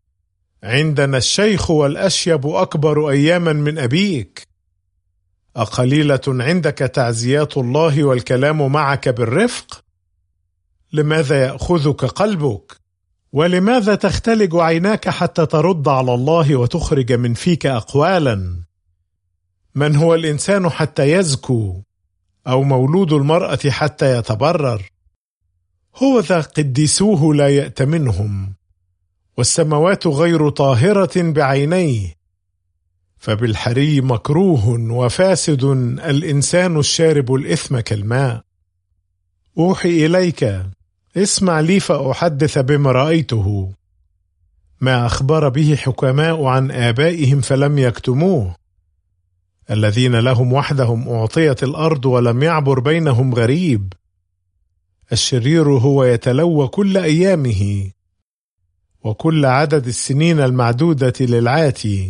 عندنا الشيخ والأشيب أكبر أياما من أبيك. أقليلة عندك تعزيات الله والكلام معك بالرفق؟ لماذا يأخذك قلبك ولماذا تختلج عيناك حتى ترد على الله وتخرج من فيك أقوالا؟ من هو الإنسان حتى يزكو، أو مولود المرأة حتى يتبرر؟ هو ذا قديسوه لا يأتمنهم، والسماوات غير طاهرة بعينيه. فبالحري مكروه وفاسد الإنسان الشارب الإثم كالماء. أوحي إليك، اسمع لي فأحدث بما رأيته، ما أخبر به حكماء عن آبائهم فلم يكتموه، الذين لهم وحدهم أعطيت الأرض ولم يعبر بينهم غريب. الشرير هو يتلوى كل أيامه، وكل عدد السنين المعدودة للعاتي.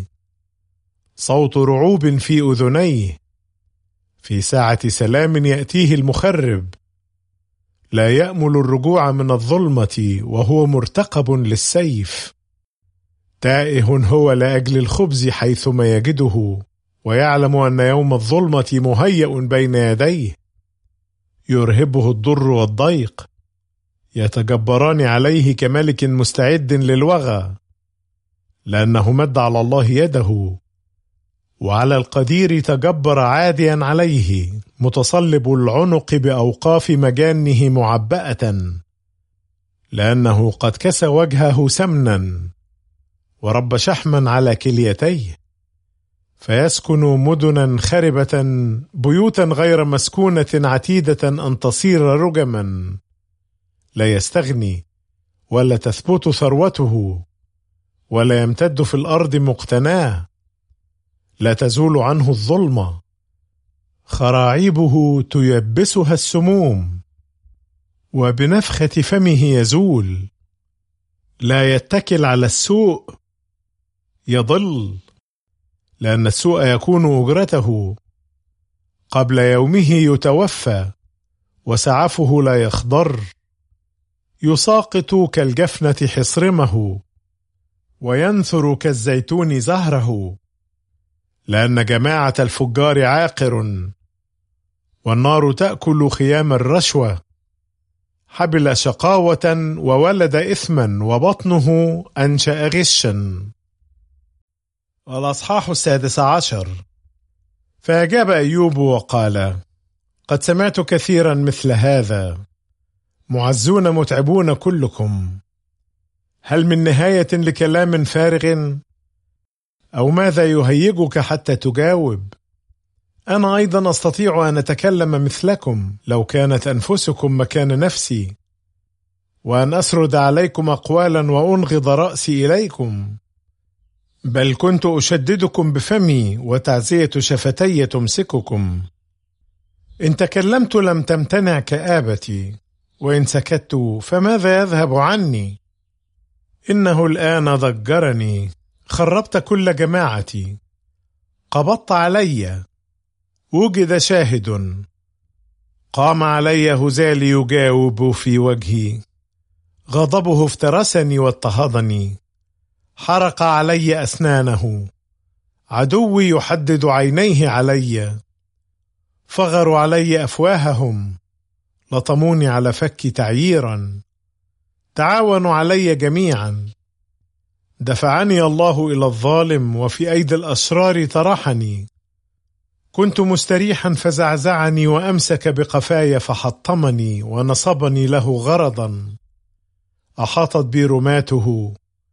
صوت رعوب في أذنيه، في ساعة سلام يأتيه المخرب. لا يأمل الرجوع من الظلمة وهو مرتقب للسيف. تائه هو لأجل الخبز حيثما يجده، ويعلم أن يوم الظلمة مهيأ بين يديه. يرهبه الضر والضيق، يتجبران عليه كملك مستعد للوغى، لأنه مد على الله يده، وعلى القدير تجبر عاديا عليه، متصلب العنق بأوقاف مجانه معبأة، لأنه قد كسى وجهه سمنا ورب شحما على كليتيه. فيسكن مدنا خربة، بيوتا غير مسكونة عتيدة أن تصير رجما. لا يستغني ولا تثبت ثروته، ولا يمتد في الأرض مقتناه. لا تزول عنه الظلمة، خراعيبه تيبسها السموم، وبنفخة فمه يزول. لا يتكل على السوء، يضل، لأن السوء يكون أجرته. قبل يومه يتوفى، وسعفه لا يخضر. يساقط كالجفنة حصرمه، وينثر كالزيتون زهره. لأن جماعة الفجار عاقر، والنار تأكل خيام الرشوة. حبل شقاوة وولد إثما، وبطنه أنشأ غشا. الأصحاح السادس عشر. فأجاب أيوب وقال: قد سمعت كثيرا مثل هذا، معزون متعبون كلكم. هل من نهاية لكلام فارغ؟ أو ماذا يهيجك حتى تجاوب؟ أنا أيضا أستطيع أن أتكلم مثلكم لو كانت أنفسكم مكان نفسي، وأن أسرد عليكم أقوالا وأنغض رأسي إليكم. بل كنت أشددكم بفمي، وتعزية شفتي تمسككم. إن تكلمت لم تمتنع كآبتي، وإن سكت فماذا يذهب عني؟ إنه الآن ضجرني، خربت كل جماعتي. قبضت علي، وجد شاهد. قام علي هزال يجاوب في وجهي، غضبه افترسني واضطهدني. حرق علي أسنانه، عدوي يحدد عينيه علي. فغروا علي أفواههم، لطموني على فكي تعييرا. تعاونوا علي جميعا. دفعني الله إلى الظالم، وفي أيدي الأشرار طرحني. كنت مستريحا فزعزعني، وأمسك بقفاي فحطمني، ونصبني له غرضا. أحاطت بي رماته،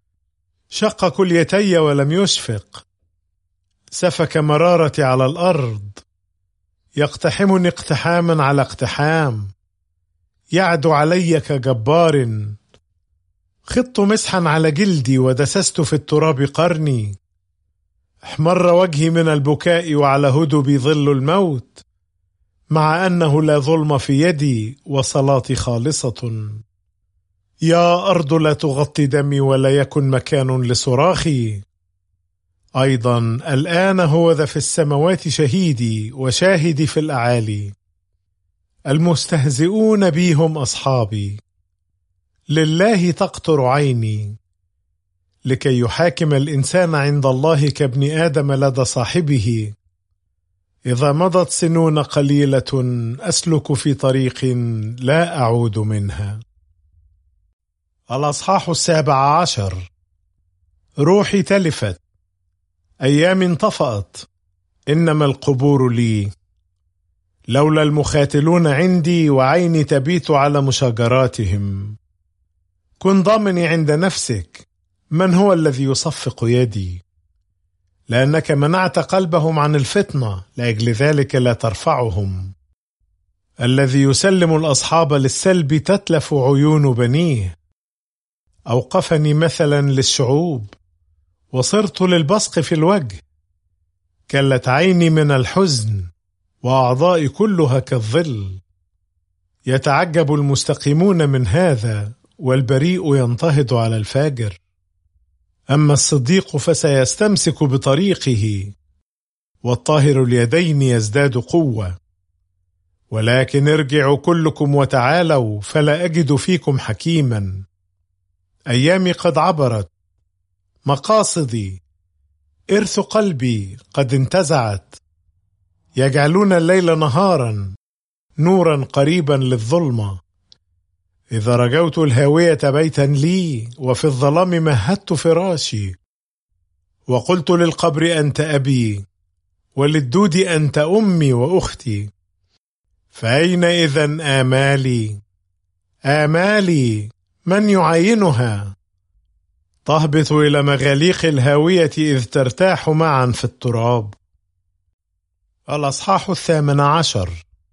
شق كليتي ولم يشفق. سفك مرارتي على الأرض، يقتحمني اقتحاما على اقتحام. يعدو علي كجبار. خضت مسحا على جلدي، ودسست في التراب قرني. احمر وجهي من البكاء، وعلى هدبي ظل الموت، مع أنه لا ظلم في يدي، وصلاتي خالصة. يا أرض لا تغطي دمي، ولا يكن مكان لصراخي. أيضا الآن هو ذا في السماوات شهيدي، وشاهدي في الأعالي. المستهزئون بي هم أصحابي. لله تقطر عيني، لكي يحاكم الإنسان عند الله كابن آدم لدى صاحبه. إذا مضت سنون قليلة، أسلك في طريق لا أعود منها. الأصحاح السابع عشر. روحي تلفت، أيامي انطفأت، إنما القبور لي. لولا المخاتلون عندي وعيني تبيت على مشاجراتهم. كن ضامني عند نفسك، من هو الذي يصفق يدي؟ لأنك منعت قلبهم عن الفطنة، لأجل ذلك لا ترفعهم. الذي يسلم الأصحاب للسلب تتلف عيون بنيه. أوقفني مثلا للشعوب، وصرت للبصق في الوجه. كلت عيني من الحزن، وأعضائي كلها كالظل. يتعجب المستقيمون من هذا، والبريء ينتهض على الفاجر. أما الصديق فسيستمسك بطريقه، والطاهر اليدين يزداد قوة. ولكن ارجعوا كلكم وتعالوا، فلا أجد فيكم حكيما. أيامي قد عبرت، مقاصدي إرث قلبي قد انتزعت. يجعلون الليل نهارا، نورا قريبا للظلمة. إذا رجوت الهاوية بيتا لي، وفي الظلام مهدت فراشي. وقلت للقبر أنت أبي، وللدود أنت أمي وأختي. فأين إذن آمالي؟ آمالي من يعينها؟ تهبط إلى مغاليق الهاوية إذ ترتاح معا في التراب. الأصحاح الثامن عشر.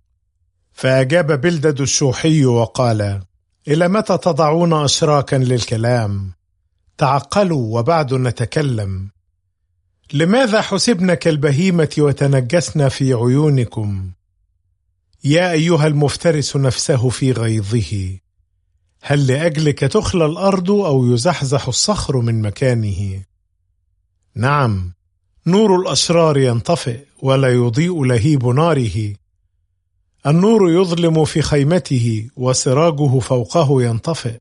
فأجاب بلدد الشوحي وقال: إلى متى تضعون أشراكا للكلام؟ تعقلوا وبعد نتكلم. لماذا حسبنا كالبهيمة وتنجسنا في عيونكم؟ يا أيها المفترس نفسه في غيظه، هل لأجلك تخلى الأرض أو يزحزح الصخر من مكانه؟ نعم، نور الأشرار ينطفئ ولا يضيء لهيب ناره. النور يظلم في خيمته، وسراجه فوقه ينطفئ.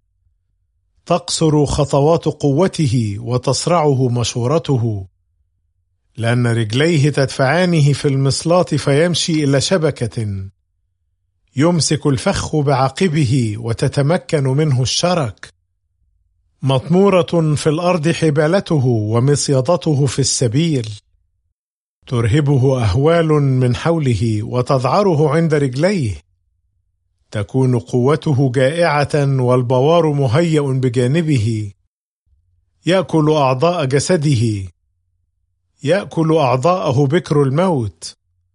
تقصر خطوات قوته، وتصرعه مشورته. لأن رجليه تدفعانه في المصلاة فيمشي إلى شبكة. يمسك الفخ بعقبه، وتتمكن منه الشرك. مطمورة في الأرض حبالته، ومصيدته في السبيل. ترهبه أهوال من حوله، وتذعره عند رجليه. تكون قوته جائعة، والبوار مهيأ بجانبه. يأكل أعضاء جسده، يأكل أعضاءه بكر الموت.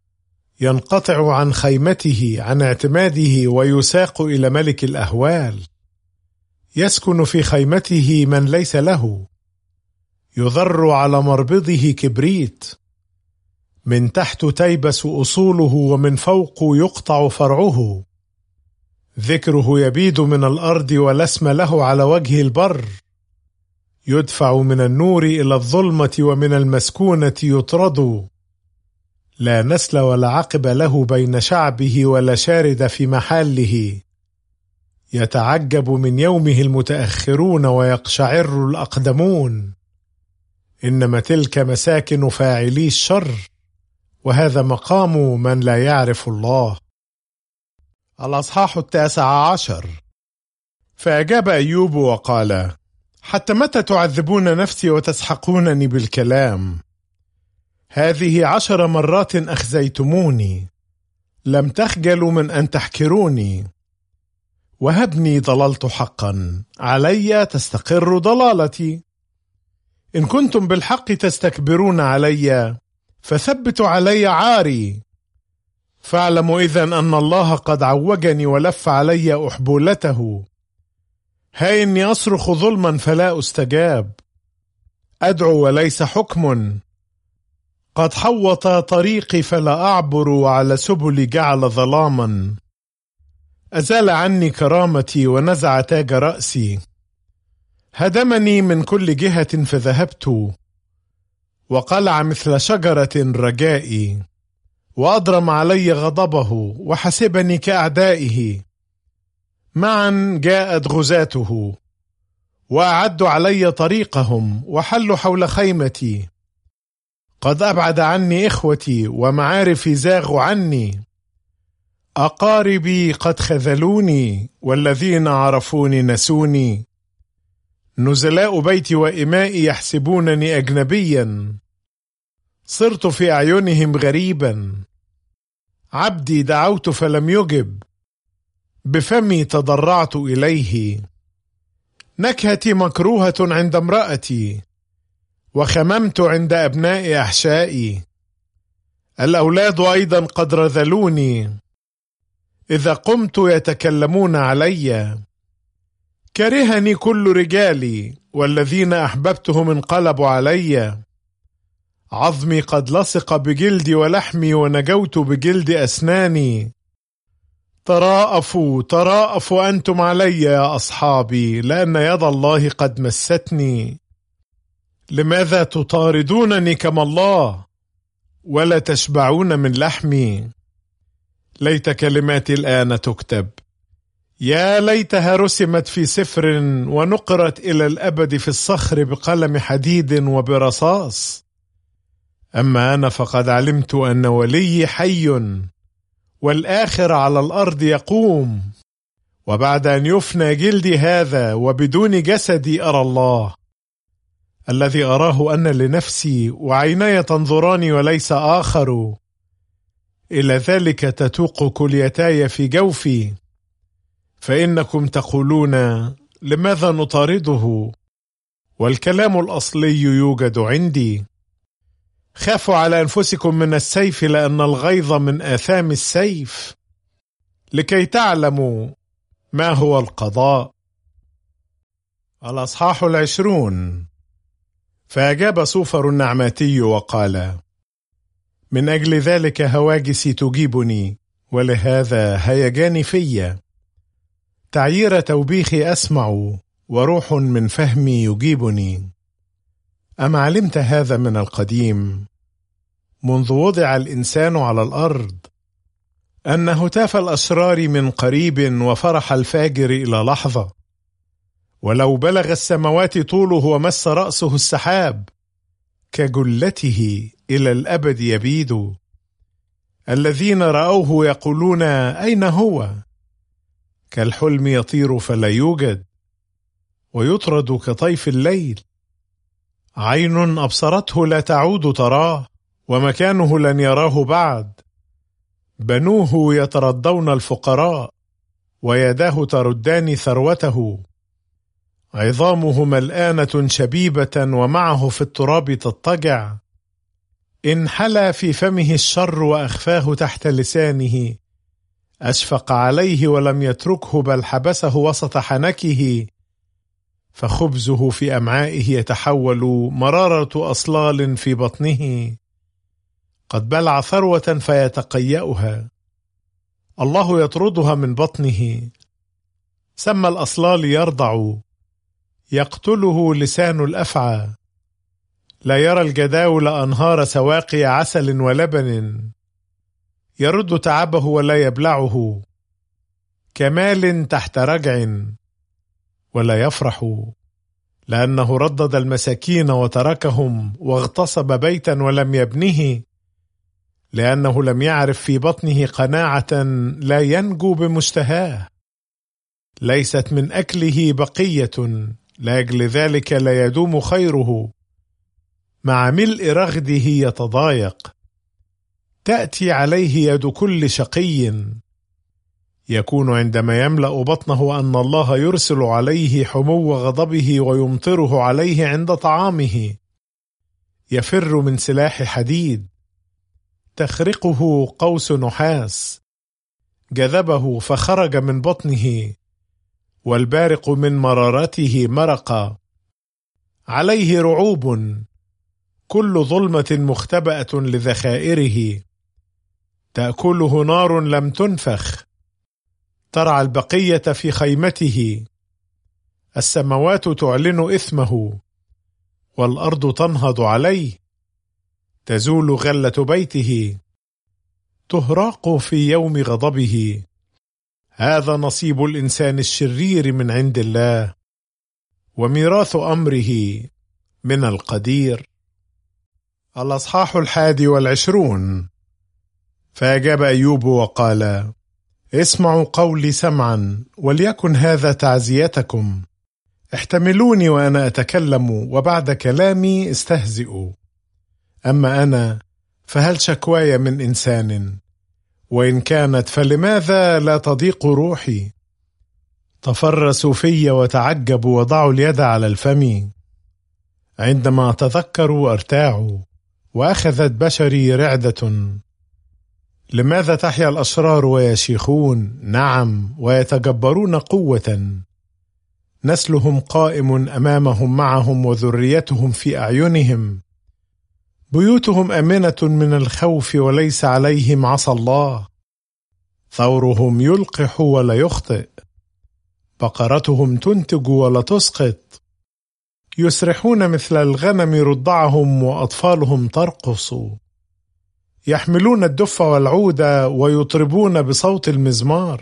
ينقطع عن خيمته، عن اعتماده، ويساق إلى ملك الأهوال. يسكن في خيمته من ليس له. يضر على مربضه كبريت. من تحت تيبس أصوله، ومن فوق يقطع فرعه. ذكره يبيد من الأرض، ولا اسم له على وجه البر. يدفع من النور إلى الظلمة، ومن المسكونة يطرد. لا نسل ولا عقب له بين شعبه، ولا شارد في محله. يتعجب من يومه المتأخرون، ويقشعر الأقدمون. إنما تلك مساكن فاعلي الشر، وهذا مقام من لا يعرف الله. الأصحاح التاسع عشر. فأجاب أيوب وقال: حتى متى تعذبون نفسي وتسحقونني بالكلام؟ هذه عشر مرات أخزيتموني، لم تخجلوا من أن تحكروني. وهبني ضللت حقا، علي تستقر ضلالتي. إن كنتم بالحق تستكبرون علي، فثبتوا علي عاري. فاعلموا إذن أن الله قد عوجني، ولف علي أحبولته. ها إني أصرخ ظلما فلا أستجاب، أدعو وليس حكم. قد حوط طريقي فلا أعبر، وعلى سبلي جعل ظلاما. أزال عني كرامتي، ونزع تاج رأسي. هدمني من كل جهة فذهبت، وقلع مثل شجرة رجائي. وأضرم علي غضبه، وحسبني كأعدائه. معا جاءت غزاته، وأعدوا علي طريقهم، وحلوا حول خيمتي. قد أبعد عني إخوتي، ومعارفي زاغوا عني. أقاربي قد خذلوني، والذين عرفوني نسوني. نزلاء بيتي وإمائي يحسبونني أجنبيا، صرت في أعينهم غريبا. عبدي دعوت فلم يجب، بفمي تضرعت إليه. نكهتي مكروهة عند امرأتي، وخممت عند أبناء أحشائي. الأولاد أيضا قد رذلوني، إذا قمت يتكلمون علي. كرهني كل رجالي، والذين أحببتهم انقلبوا علي. عظمي قد لصق بجلدي ولحمي، ونجوت بجلد أسناني. تراءفوا تراءفوا أنتم علي يا أصحابي، لأن يد الله قد مستني. لماذا تطاردونني كما الله، ولا تشبعون من لحمي؟ ليت كلماتي الآن تكتب، يا ليتها رسمت في سفر، ونقرت إلى الأبد في الصخر بقلم حديد وبرصاص. أما أنا فقد علمت أن ولي حي، والآخر على الأرض يقوم. وبعد أن يفنى جلدي هذا وبدون جسدي أرى الله، الذي أراه أن لنفسي، وعيناي تنظراني وليس آخر. إلى ذلك تتوق كليتاي في جوفي، فإنكم تقولون لماذا نطارده، والكلام الأصلي يوجد عندي. خافوا على أنفسكم من السيف، لأن الغيظ من آثام السيف، لكي تعلموا ما هو القضاء. الأصحاح العشرون. فأجاب صوفر النعماتي وقال: من أجل ذلك هواجسي تجيبني، ولهذا هيجاني في. تعيير توبيخي أسمع، وروح من فهمي يجيبني. أم علمت هذا من القديم، منذ وضع الإنسان على الأرض، أن هتاف الأشرار من قريب، وفرح الفاجر إلى لحظة؟ ولو بلغ السماوات طوله ومس رأسه السحاب، كجلته إلى الأبد يبيد. الذين رأوه يقولون أين هو؟ كالحلم يطير فلا يوجد، ويطرد كطيف الليل. عين أبصرته لا تعود تراه، ومكانه لن يراه بعد. بنوه يترضون الفقراء، ويداه تردان ثروته. عظامه ملآنة شبيبة، ومعه في التراب تضطجع. إن حلى في فمه الشر وأخفاه تحت لسانه، أشفق عليه ولم يتركه، بل حبسه وسط حنكه. فخبزه في أمعائه يتحول، مرارة أصلال في بطنه. قد بلع ثروة فيتقيأها، الله يطردها من بطنه. سم الأصلال يرضع، يقتله لسان الأفعى. لا يرى الجداول أنهار سواقي عسل ولبن. يرد تعبه ولا يبلعه، كمال تحت رجع ولا يفرح. لأنه ردد المساكين وتركهم، واغتصب بيتا ولم يبنه. لأنه لم يعرف في بطنه قناعة، لا ينجو بمشتهاه. ليست من أكله بقية، لأجل ذلك لا يدوم خيره. مع ملء رغده يتضايق، تأتي عليه يد كل شقي. يكون عندما يملأ بطنه أن الله يرسل عليه حمو غضبه، ويمطره عليه عند طعامه. يفر من سلاح حديد، تخرقه قوس نحاس. جذبه فخرج من بطنه، والبارق من مرارته مرقا. عليه رعوب، كل ظلمة مختبأة لذخائره. تأكله نار لم تنفخ، ترعى البقية في خيمته. السماوات تعلن إثمه، والأرض تنهض عليه. تزول غلة بيته، تهراق في يوم غضبه. هذا نصيب الإنسان الشرير من عند الله، وميراث أمره من القدير. الأصحاح الحادي والعشرون. فأجاب أيوب وقال: اسمعوا قولي سمعا، وليكن هذا تعزيتكم. احتملوني وأنا أتكلم، وبعد كلامي استهزئوا. أما أنا فهل شكواي من إنسان؟ وإن كانت فلماذا لا تضيق روحي؟ تفرسوا في وتعجبوا وضعوا اليد على الفم. عندما أتذكر أرتاع، وأخذت بشري رعدة. لماذا تحيا الأشرار ويشيخون، نعم، ويتجبرون قوة؟ نسلهم قائم أمامهم معهم، وذريتهم في أعينهم. بيوتهم آمنة من الخوف، وليس عليهم عصا الله. ثورهم يلقح ولا يخطئ، بقرتهم تنتج ولا تسقط. يسرحون مثل الغنم رضعهم، وأطفالهم ترقص. يحملون الدف والعود، ويطربون بصوت المزمار.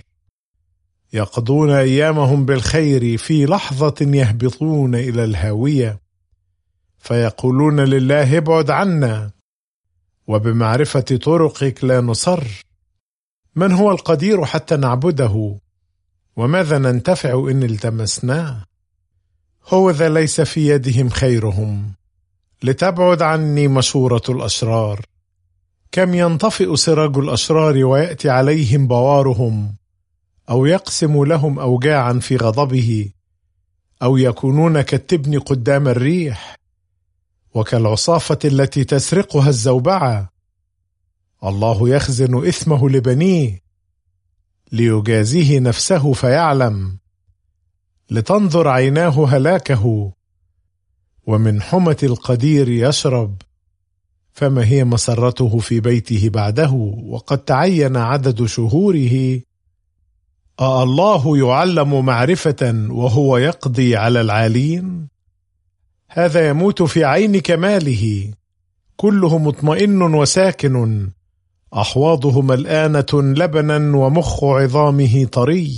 يقضون أيامهم بالخير، في لحظة يهبطون إلى الهاوية. فيقولون لله ابعد عنا، وبمعرفة طرقك لا نصر. من هو القدير حتى نعبده؟ وماذا ننتفع إن التمسناه؟ هو ذا ليس في يدهم خيرهم. لتبعد عني مشورة الأشرار. كم ينطفئ سراج الأشرار، ويأتي عليهم بوارهم، أو يقسم لهم أوجاعا في غضبه، أو يكونون كالتبن قدام الريح، وكالعصافة التي تسرقها الزوبعة. الله يخزن إثمه لبنيه، ليجازيه نفسه فيعلم. لتنظر عيناه هلاكه، ومن حمة القدير يشرب. فما هي مسرته في بيته بعده، وقد تعين عدد شهوره؟ أه الله يعلم معرفة، وهو يقضي على العالين؟ هذا يموت في عين كماله، كله مطمئن وساكن. أحواضه ملآنة لبنا، ومخ عظامه طري.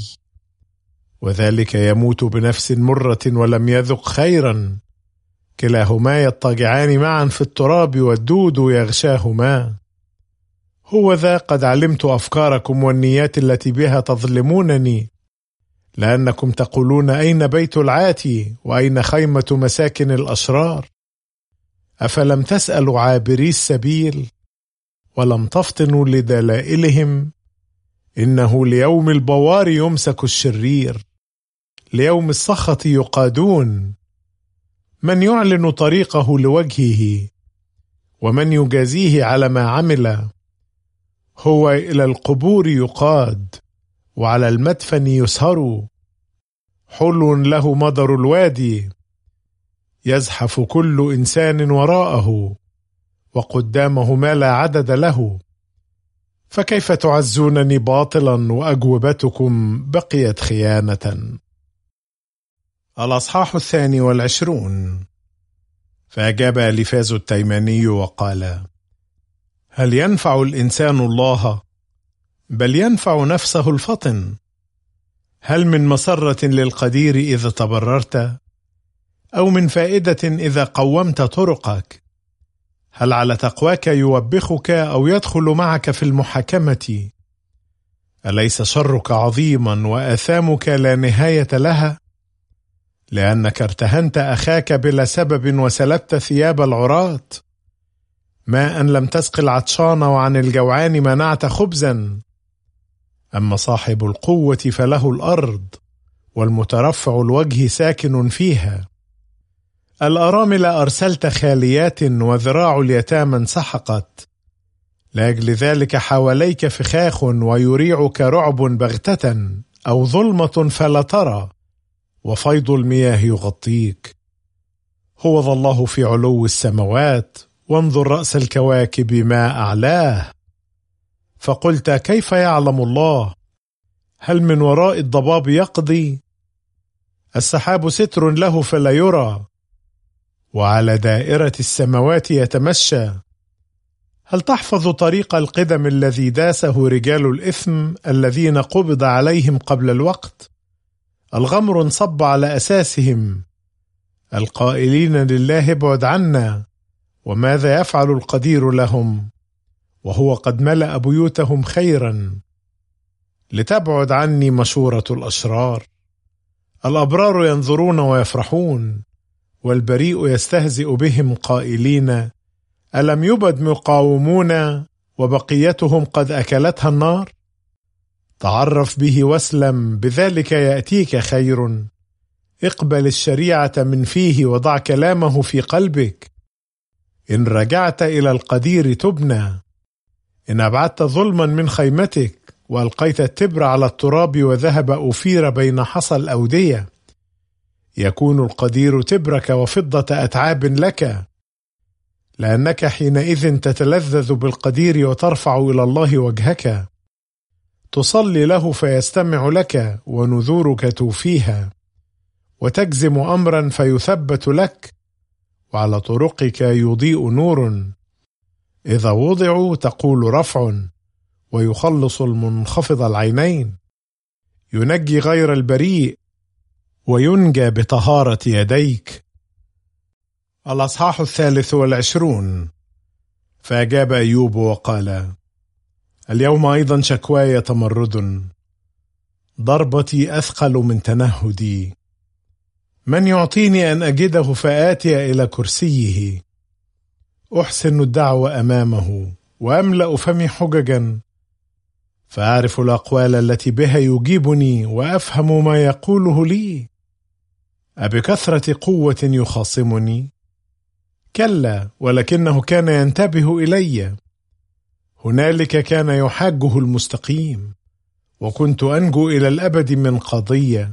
وذلك يموت بنفس مرة ولم يذق خيرا. كلاهما يضطجعان معا في التراب، والدود يغشاهما. هو ذا قد علمت أفكاركم والنيات التي بها تظلمونني، لأنكم تقولون أين بيت العاتي، وأين خيمة مساكن الأشرار؟ أفلم تسألوا عابري السبيل، ولم تفطنوا لدلائلهم؟ إنه ليوم البوار يمسك الشرير، ليوم السخط يقادون. من يعلن طريقه لوجهه، ومن يجازيه على ما عمل؟ هو إلى القبور يقاد، وعلى المدفن يسهر. حلو له مدر الوادي، يزحف كل إنسان وراءه، وقدامه ما لا عدد له. فكيف تعزونني باطلا، وأجوبتكم بقيت خيانة؟ الأصحاح الثاني والعشرون. فأجاب أليفاز التيماني وقال: هل ينفع الإنسان الله؟ بل ينفع نفسه الفطن. هل من مسرة للقدير إذا تبررت؟ أو من فائدة إذا قومت طرقك؟ هل على تقواك يوبخك، أو يدخل معك في المحاكمة؟ أليس شرك عظيما، وآثامك لا نهاية لها؟ لأنك ارتهنت أخاك بلا سبب، وسلبت ثياب العراة. ما أن لم تسق العطشان، وعن الجوعان منعت خبزا. أما صاحب القوة فله الأرض، والمترفع الوجه ساكن فيها. الأرامل أرسلت خاليات، وذراع اليتامى انسحقت. لأجل ذلك حواليك فخاخ، ويريعك رعب بغتة، أو ظلمة فلا ترى، وفيض المياه يغطيك. هو ذا الله في علو السماوات، وانظر رأس الكواكب ما أعلاه. فقلت: كيف يعلم الله؟ هل من وراء الضباب يقضي؟ السحاب ستر له فلا يرى، وعلى دائرة السماوات يتمشى. هل تحفظ طريق القدم الذي داسه رجال الإثم، الذين قبض عليهم قبل الوقت؟ الغمر انصب على أساسهم، القائلين لله ابعد عنا. وماذا يفعل القدير لهم، وهو قد ملأ بيوتهم خيرا؟ لتبعد عني مشورة الأشرار. الأبرار ينظرون ويفرحون، والبريء يستهزئ بهم قائلين: ألم يبد مقاومون وبقيتهم قد أكلتها النار؟ تعرف به واسلم، بذلك يأتيك خير. اقبل الشريعة من فيه وضع كلامه في قلبك. إن رجعت إلى القدير تبنى، إن أبعدت ظلما من خيمتك وألقيت التبر على التراب وذهب أفير بين حصى الأودية، يكون القدير تبرك وفضة أتعاب لك، لأنك حينئذ تتلذذ بالقدير وترفع إلى الله وجهك. تصلي له فيستمع لك، ونذورك توفيها، وتجزم أمرا فيثبت لك، وعلى طرقك يضيء نور. إذا وضعوا تقول رفع، ويخلص المنخفض العينين، ينجي غير البريء، وينجى بطهارة يديك. الأصحاح الثالث والعشرون. فأجاب أيوب وقال: اليوم أيضا شكواي تمرد، ضربتي أثقل من تنهدي. من يعطيني أن أجده فآتي إلى كرسيه؟ أحسن الدعوة أمامه وأملأ فمي حججا، فأعرف الأقوال التي بها يجيبني وأفهم ما يقوله لي. أبكثرة قوة يخاصمني؟ كلا، ولكنه كان ينتبه إلي. هنالك كان يحاجه المستقيم، وكنت أنجو إلى الأبد من قضية.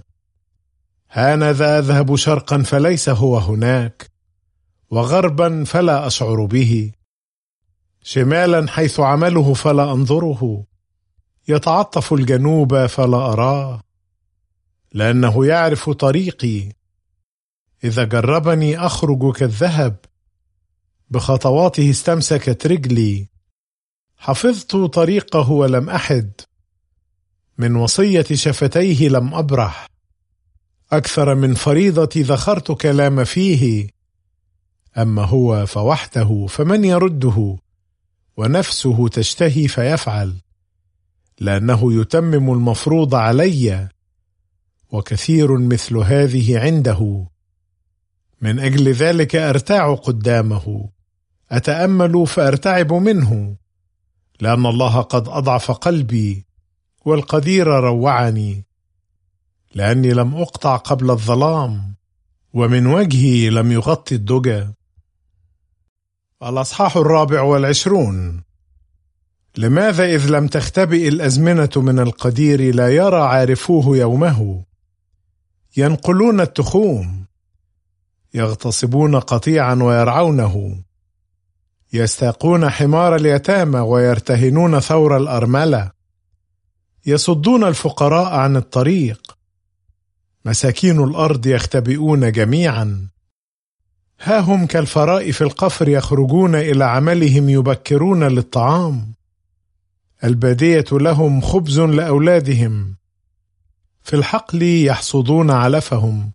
هانذا أذهب شرقا فليس هو هناك، وغربا فلا أشعر به، شمالا حيث عمله فلا أنظره، يتعطف الجنوب فلا أراه، لأنه يعرف طريقي. إذا جربني أخرج كالذهب، بخطواته استمسكت رجلي. حفظت طريقه ولم أحد، من وصية شفتيه لم أبرح. أكثر من فريضتي ذخرت كلام فيه، أما هو فوحده فمن يرده؟ ونفسه تشتهي فيفعل، لأنه يتمم المفروض علي، وكثير مثل هذه عنده. من أجل ذلك أرتاع قدامه، أتأمل فأرتعب منه، لأن الله قد أضعف قلبي، والقدير روعني. لأني لم أقطع قبل الظلام، ومن وجهي لم يغطي الدجى. الأصحاح الرابع والعشرون. لماذا إذ لم تختبئ الأزمنة من القدير لا يرى عارفوه يومه؟ ينقلون التخوم، يغتصبون قطيعا ويرعونه، يستاقون حمار اليتامى ويرتهنون ثور الأرملة، يصدون الفقراء عن الطريق، مساكين الأرض يختبئون جميعا. ها هم كالفراء في القفر يخرجون إلى عملهم يبكرون للطعام. البادية لهم خبز لأولادهم، في الحقل يحصدون علفهم،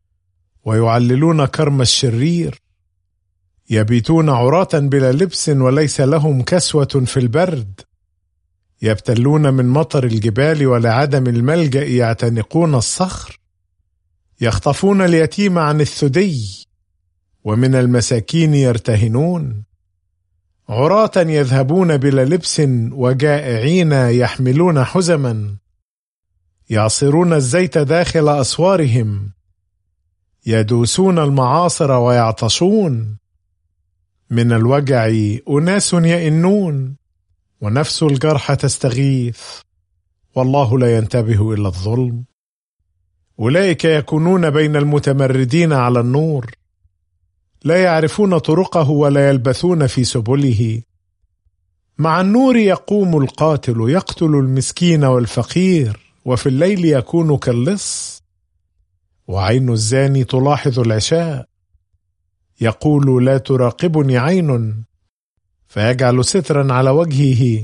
ويعللون كرم الشرير. يبيتون عراة بلا لبس وليس لهم كسوة في البرد. يبتلون من مطر الجبال ولعدم الملجأ يعتنقون الصخر. يخطفون اليتيم عن الثدي، ومن المساكين يرتهنون. عراة يذهبون بلا لبس، وجائعين يحملون حزما. يعصرون الزيت داخل أسوارهم، يدوسون المعاصر ويعطشون. من الوجع أناس يئنون، ونفس الجرح تستغيث، والله لا ينتبه إلى الظلم. أولئك يكونون بين المتمردين على النور، لا يعرفون طرقه ولا يلبثون في سبله. مع النور يقوم القاتل يقتل المسكين والفقير، وفي الليل يكون كاللص. وعين الزاني تلاحظ العشاء، يقول لا تراقبني عين، فيجعل سترا على وجهه.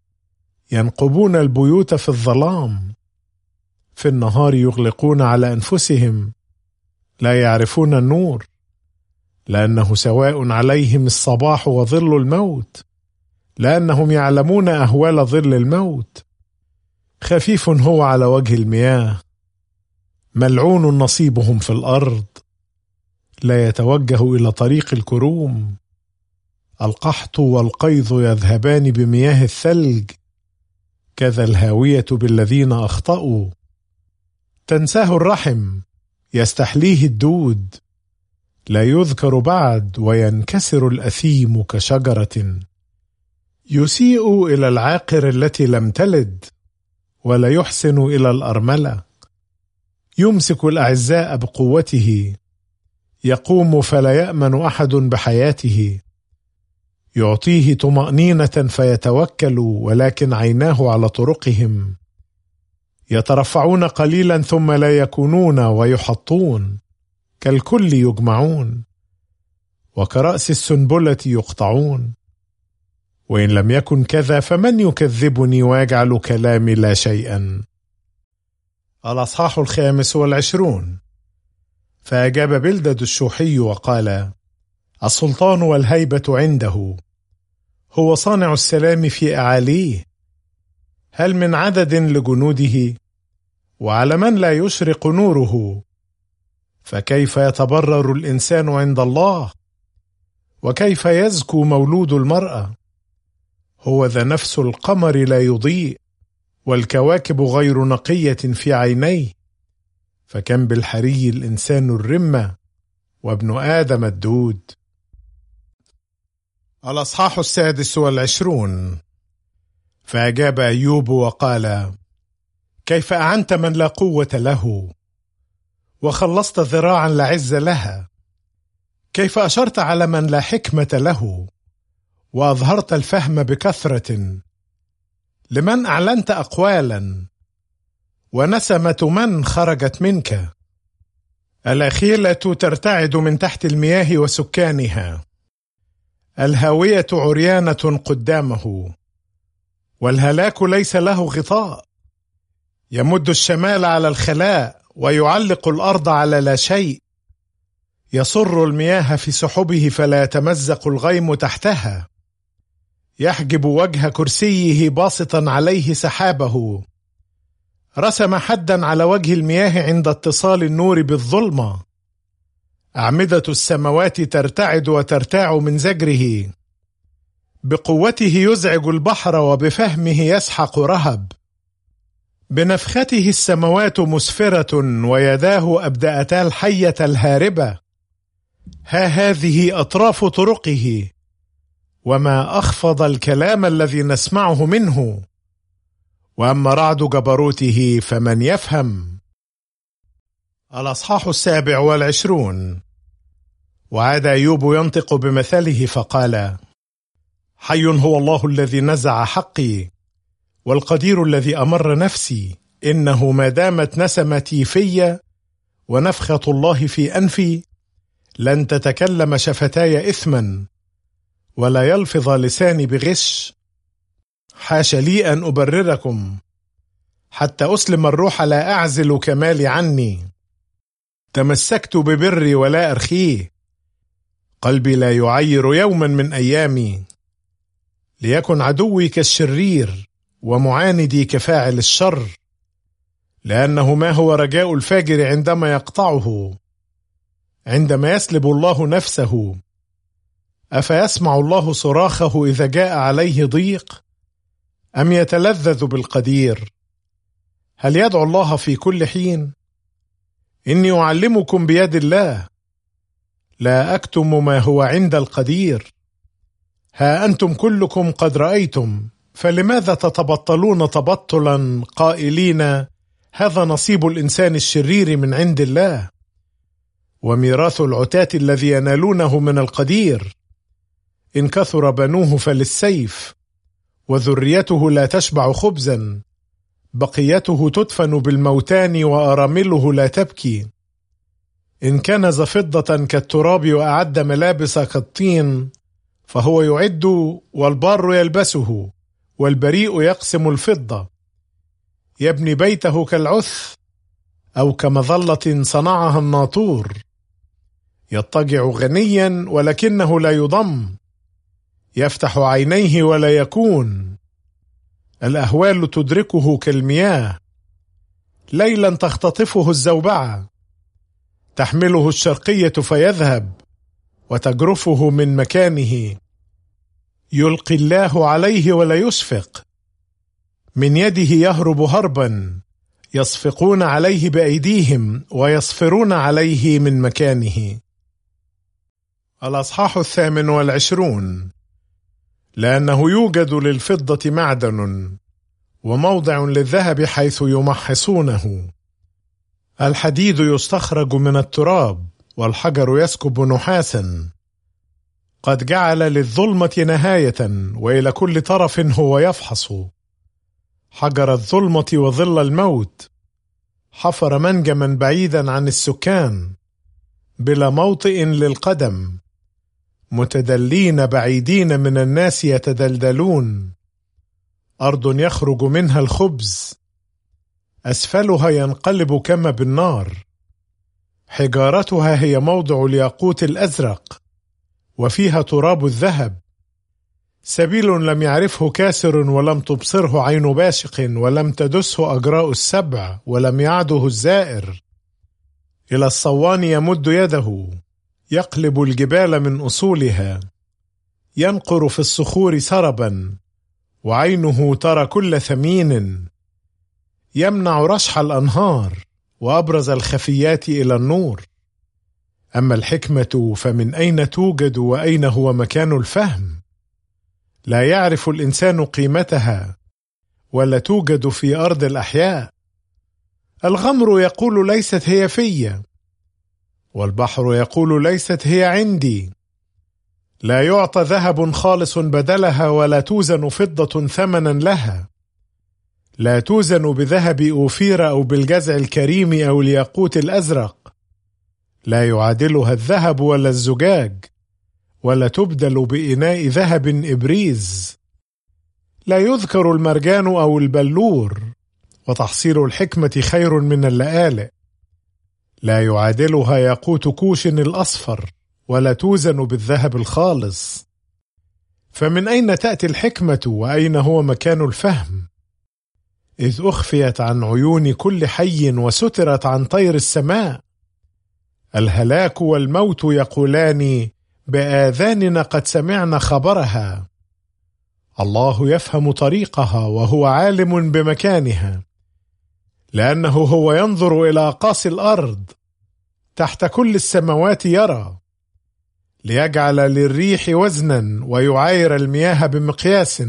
ينقبون البيوت في الظلام، في النهار يغلقون على أنفسهم، لا يعرفون النور، لأنه سواء عليهم الصباح وظل الموت، لأنهم يعلمون أهوال ظل الموت. خفيف هو على وجه المياه، ملعون نصيبهم في الأرض، لا يتوجه إلى طريق الكروم. القحط والقيظ يذهبان بمياه الثلج، كذا الهاوية بالذين أخطأوا. تنساه الرحم، يستحليه الدود، لا يذكر بعد وينكسر الأثيم كشجرة. يسيء إلى العاقر التي لم تلد، ولا يحسن إلى الأرملة. يمسك الأعزاء بقوته، يقوم فلا يأمن أحد بحياته. يعطيه طمأنينة فيتوكل، ولكن عيناه على طرقهم. يترفعون قليلا ثم لا يكونون، ويحطون كالكل يجمعون، وكرأس السنبلة يقطعون. وإن لم يكن كذا فمن يكذبني ويجعل كلامي لا شيئا. الأصحاح الخامس والعشرون. فأجاب بلدد الشوحي وقال: السلطان والهيبة عنده، هو صانع السلام في أعاليه. هل من عدد لجنوده؟ وعلى من لا يشرق نوره؟ فكيف يتبرر الإنسان عند الله؟ وكيف يزكو مولود المرأة؟ هو ذا نفس القمر لا يضيء، والكواكب غير نقية في عينيه. فكم بالحري الإنسان الرمة، وابن آدم الدود. الأصحاح السادس والعشرون. فأجاب أيوب وقال: كيف أعنت من لا قوة له، وخلصت ذراعا لا عز لها؟ كيف أشرت على من لا حكمة له، وأظهرت الفهم بكثرة؟ لمن أعلنت أقوالا، ونسمة من خرجت منك؟ الأخيلة ترتعد من تحت المياه وسكانها، الهاوية عريانة قدامه، والهلاك ليس له غطاء. يمد الشمال على الخلاء، ويعلق الأرض على لا شيء. يصر المياه في سحبه فلا يتمزق الغيم تحتها. يحجب وجه كرسيه باسطا عليه سحابه. رسم حدا على وجه المياه عند اتصال النور بالظلمة. أعمدة السماوات ترتعد وترتاع من زجره. بقوته يزعج البحر، وبفهمه يسحق رهب. بنفخته السماوات مسفرة، ويداه أبدأتا الحية الهاربة. ها هذه أطراف طرقه، وما أخفض الكلام الذي نسمعه منه. وأما رعد جبروته فمن يفهم. الأصحاح السابع والعشرون. وعاد أيوب ينطق بمثله فقال: حي هو الله الذي نزع حقي، والقدير الذي أمر نفسي. إنه ما دامت نسمتي في، ونفخة الله في أنفي، لن تتكلم شفتاي إثما، ولا يلفظ لساني بغش. حاش لي أن أبرركم، حتى أسلم الروح لا أعزل كمالي عني. تمسكت ببري ولا أرخيه، قلبي لا يعير يوما من أيامي. ليكن عدوي كالشرير، ومعاندي كفاعل الشر. لأنه ما هو رجاء الفاجر عندما يقطعه، عندما يسلب الله نفسه؟ أفيسمع الله صراخه إذا جاء عليه ضيق؟ أم يتلذذ بالقدير؟ هل يدعو الله في كل حين؟ إني أعلمكم بيد الله، لا أكتم ما هو عند القدير. ها أنتم كلكم قد رأيتم، فلماذا تتبطلون تبطلا قائلين: هذا نصيب الإنسان الشرير من عند الله، وميراث العتاة الذي ينالونه من القدير. إن كثر بنوه فللسيف، وذريته لا تشبع خبزا. بقيته تدفن بالموتان، وأرامله لا تبكي. إن كنز فضة كالتراب، وأعد ملابس كالطين، فهو يعد والبار يلبسه، والبريء يقسم الفضة. يبني بيته كالعث، أو كمظلة صنعها الناطور. يضطجع غنيا ولكنه لا يضم، يفتح عينيه ولا يكون. الأهوال تدركه كالمياه، ليلا تختطفه الزوبعة، تحمله الشرقية فيذهب وتجرفه من مكانه. يلقي الله عليه ولا يشفق، من يده يهرب هربا، يصفقون عليه بأيديهم ويصفرون عليه من مكانه. الأصحاح الثامن والعشرون. لأنه يوجد للفضة معدن وموضع للذهب حيث يمحصونه. الحديد يستخرج من التراب والحجر يسكب نحاسا. قد جعل للظلمة نهاية وإلى كل طرف هو يفحص. حجر الظلمة وظل الموت، حفر منجما بعيدا عن السكان بلا موطئ للقدم. متدلين بعيدين من الناس يتدلدلون. أرض يخرج منها الخبز، أسفلها ينقلب كما بالنار. حجارتها هي موضع الياقوت الأزرق، وفيها تراب الذهب. سبيل لم يعرفه كاسر ولم تبصره عين باشق، ولم تدسه أجراء السبع ولم يعده الزائر. إلى الصوان يمد يده، يقلب الجبال من أصولها. ينقر في الصخور سربا، وعينه ترى كل ثمين. يمنع رشح الأنهار وأبرز الخفيات إلى النور. أما الحكمة فمن أين توجد وأين هو مكان الفهم؟ لا يعرف الإنسان قيمتها، ولا توجد في أرض الأحياء. الغمر يقول ليست هي في، والبحر يقول ليست هي عندي. لا يعطى ذهب خالص بدلها، ولا توزن فضة ثمنا لها. لا توزن بذهب أوفير أو بالجزع الكريم أو الياقوت الأزرق. لا يعادلها الذهب ولا الزجاج، ولا تبدل بإناء ذهب إبريز. لا يذكر المرجان أو البلور، وتحصيل الحكمة خير من اللآلئ. لا يعادلها ياقوت كوش الأصفر، ولا توزن بالذهب الخالص. فمن أين تأتي الحكمة وأين هو مكان الفهم؟ إذ أخفيت عن عيون كل حي وسترت عن طير السماء. الهلاك والموت يقولان بآذاننا قد سمعنا خبرها. الله يفهم طريقها وهو عالم بمكانها، لأنه هو ينظر إلى أقاصي الأرض، تحت كل السماوات يرى. ليجعل للريح وزنا ويعاير المياه بمقياس.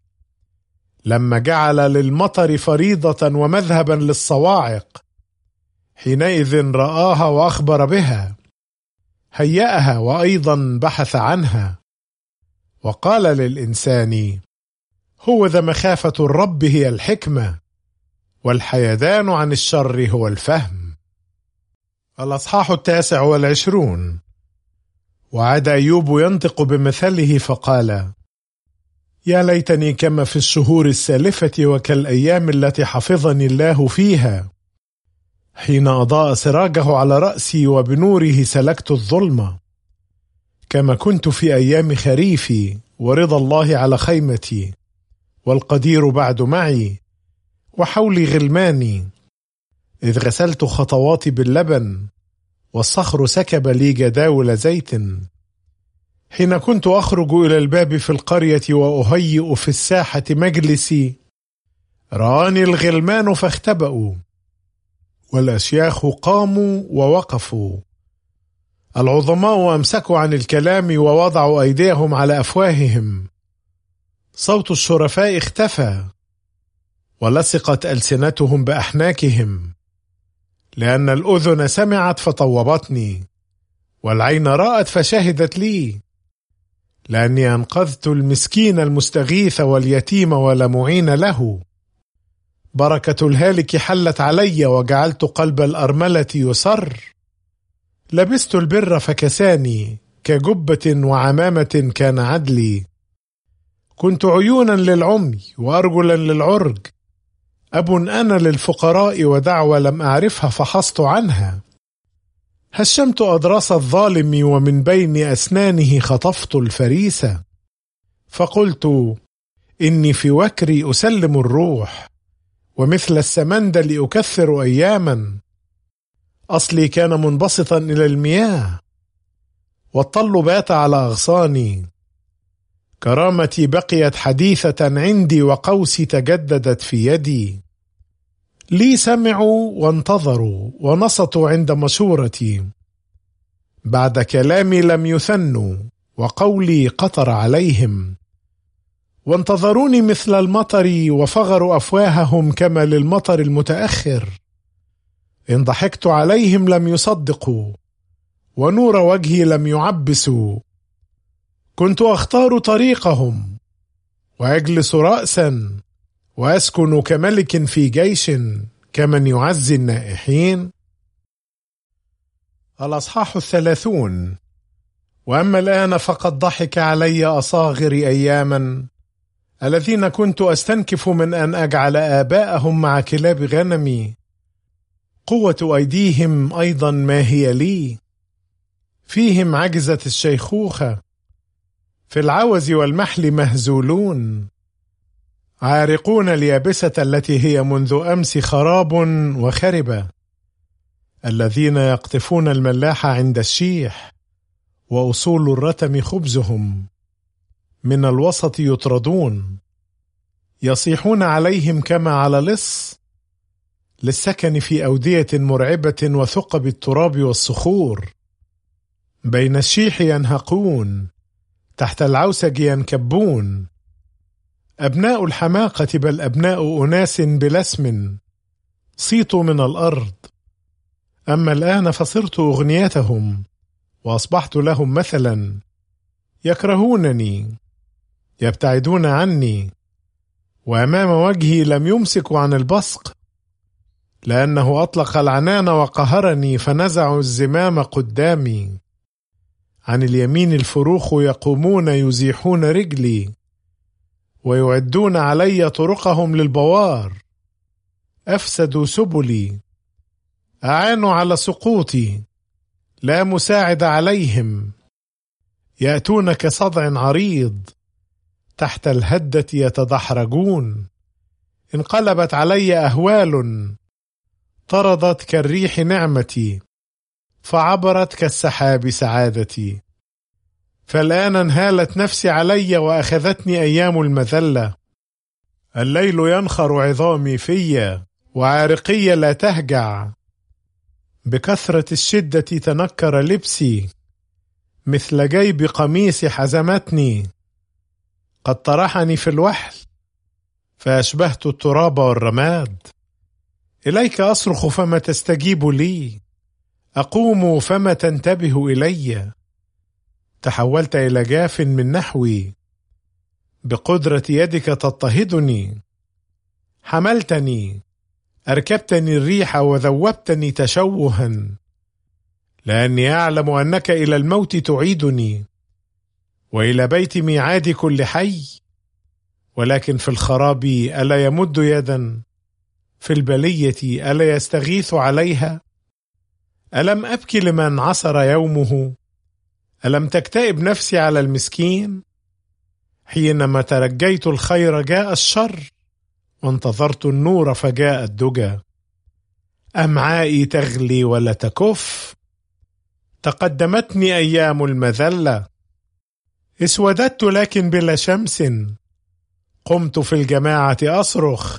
لما جعل للمطر فريضة ومذهبا للصواعق، حينئذ رآها وأخبر بها. هيأها وأيضا بحث عنها. وقال للإنسان: هو ذا مخافة الرب هي الحكمة، والحيدان عن الشر هو الفهم. الأصحاح التاسع والعشرون. وعاد أيوب ينطق بمثله فقال: يا ليتني كما في الشهور السالفة وكالأيام التي حفظني الله فيها، حين أضاء سراجه على رأسي وبنوره سلكت الظلمة. كما كنت في أيام خريفي ورضا الله على خيمتي، والقدير بعد معي وحولي غلماني. إذ غسلت خطواتي باللبن، والصخر سكب لي جداول زيت. حين كنت أخرج إلى الباب في القرية وأهيئ في الساحة مجلسي، رآني الغلمان فاختبأوا، والأشياخ قاموا ووقفوا. العظماء أمسكوا عن الكلام ووضعوا أيديهم على أفواههم. صوت الشرفاء اختفى، ولصقت ألسنتهم بأحناكهم. لأن الأذن سمعت فطوبتني، والعين رأت فشهدت لي. لأني أنقذت المسكين المستغيث واليتيم ولا معين له. بركة الهالك حلت علي، وجعلت قلب الأرملة يسر. لبست البر فكساني، كجبة وعمامة كان عدلي. كنت عيونا للعمي وأرجلا للعرج. أب أنا للفقراء، ودعوة لم أعرفها فحصت عنها. هشمت أضراس الظالم، ومن بين أسنانه خطفت الفريسة. فقلت: إني في وكري أسلم الروح، ومثل السمندل أكثر أياما. أصلي كان منبسطا إلى المياه، والطل بات على أغصاني. كرامتي بقيت حديثة عندي، وقوسي تجددت في يدي. لي سمعوا وانتظروا ونصتوا عند مشورتي. بعد كلامي لم يثنوا، وقولي قطر عليهم. وانتظروني مثل المطر، وفغروا أفواههم كما للمطر المتأخر. إن ضحكت عليهم لم يصدقوا، ونور وجهي لم يعبسوا. كنت أختار طريقهم، وأجلس رأسا، وأسكن كملك في جيش، كمن يعزي النائحين. الأصحاح الثلاثون. وأما الآن فقد ضحك علي أصاغر أياما، الذين كنت أستنكف من أن أجعل آباءهم مع كلاب غنمي. قوة أيديهم أيضا ما هي لي، فيهم عجزة الشيخوخة، في العوز والمحل مهزولون. عارقون اليابسة التي هي منذ أمس خراب وخربة. الذين يقطفون الملاح عند الشيح، وأصول الرتم خبزهم. من الوسط يطردون، يصيحون عليهم كما على لص. للسكن في أودية مرعبة، وثقب التراب والصخور. بين الشيح ينهقون، تحت العوسج ينكبون. أبناء الحماقة، بل أبناء أناس بلا اسم، صيتوا من الأرض. أما الآن فصرت أغنيتهم، وأصبحت لهم مثلا. يكرهونني، يبتعدون عني، وأمام وجهي لم يمسكوا عن البصق. لأنه أطلق العنان وقهرني، فنزعوا الزمام قدامي. عن اليمين الفروخ يقومون يزيحون رجلي، ويعدون علي طرقهم للبوار. أفسدوا سبلي، أعانوا على سقوطي، لا مساعد عليهم. يأتون كصدع عريض، تحت الهدة يتدحرجون. انقلبت علي أهوال، طردت كالريح نعمتي، فعبرت كالسحاب سعادتي. فالآن انهالت نفسي علي، وأخذتني أيام المذلة. الليل ينخر عظامي فيا، وعارقي لا تهجع. بكثرة الشدة تنكر لبسي، مثل جيب قميصي حزمتني. قد طرحني في الوحل، فأشبهت التراب والرماد. إليك أصرخ فما تستجيب لي، أقوم فما تنتبه إلي. تحولت إلى جاف من نحوي، بقدرة يدك تضطهدني. حملتني، أركبتني الريح، وذوبتني تشوها. لأني أعلم أنك إلى الموت تعيدني، وإلى بيت ميعاد كل حي. ولكن في الخراب ألا يمد يدا؟ في البلية ألا يستغيث عليها؟ ألم أبكي لمن عسر يومه؟ ألم تكتئب نفسي على المسكين؟ حينما ترجيت الخير جاء الشر، وانتظرت النور فجاء الدجى. أمعائي تغلي ولا تكف، تقدمتني أيام المذلة. اسوددت لكن بلا شمس، قمت في الجماعة أصرخ.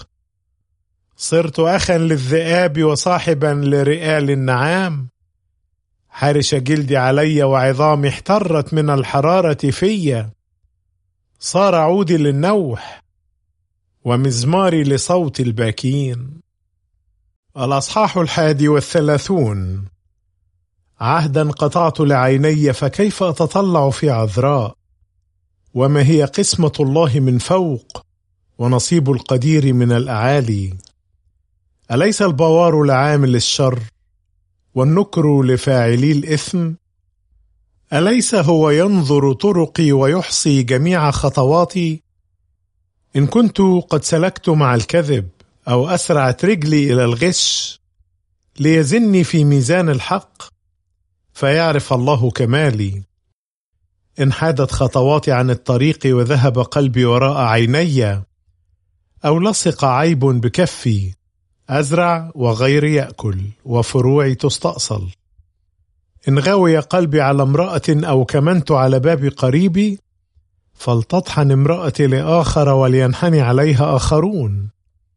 صرت أخا للذئاب، وصاحبا لرئال النعام. حرش جلدي علي، وعظامي احترت من الحرارة في. صار عودي للنوح، ومزماري لصوت الباكين. الأصحاح الحادي والثلاثون. عهدا قطعت لعيني، فكيف أتطلع في عذراء؟ وما هي قسمة الله من فوق، ونصيب القدير من الأعالي؟ أليس البوار لعامل الشر، والنكر لفاعلي الإثم؟ أليس هو ينظر طرقي، ويحصي جميع خطواتي؟ إن كنت قد سلكت مع الكذب، أو أسرعت رجلي إلى الغش، ليزني في ميزان الحق، فيعرف الله كمالي. إن حادت خطواتي عن الطريق، وذهب قلبي وراء عيني، أو لصق عيب بكفي، أزرع وغيري يأكل وفروعي تستأصل. إن غوي قلبي على امرأة أو كمنت على باب قريبي، فلتطحن امرأتي لآخر ولينحني عليها آخرون،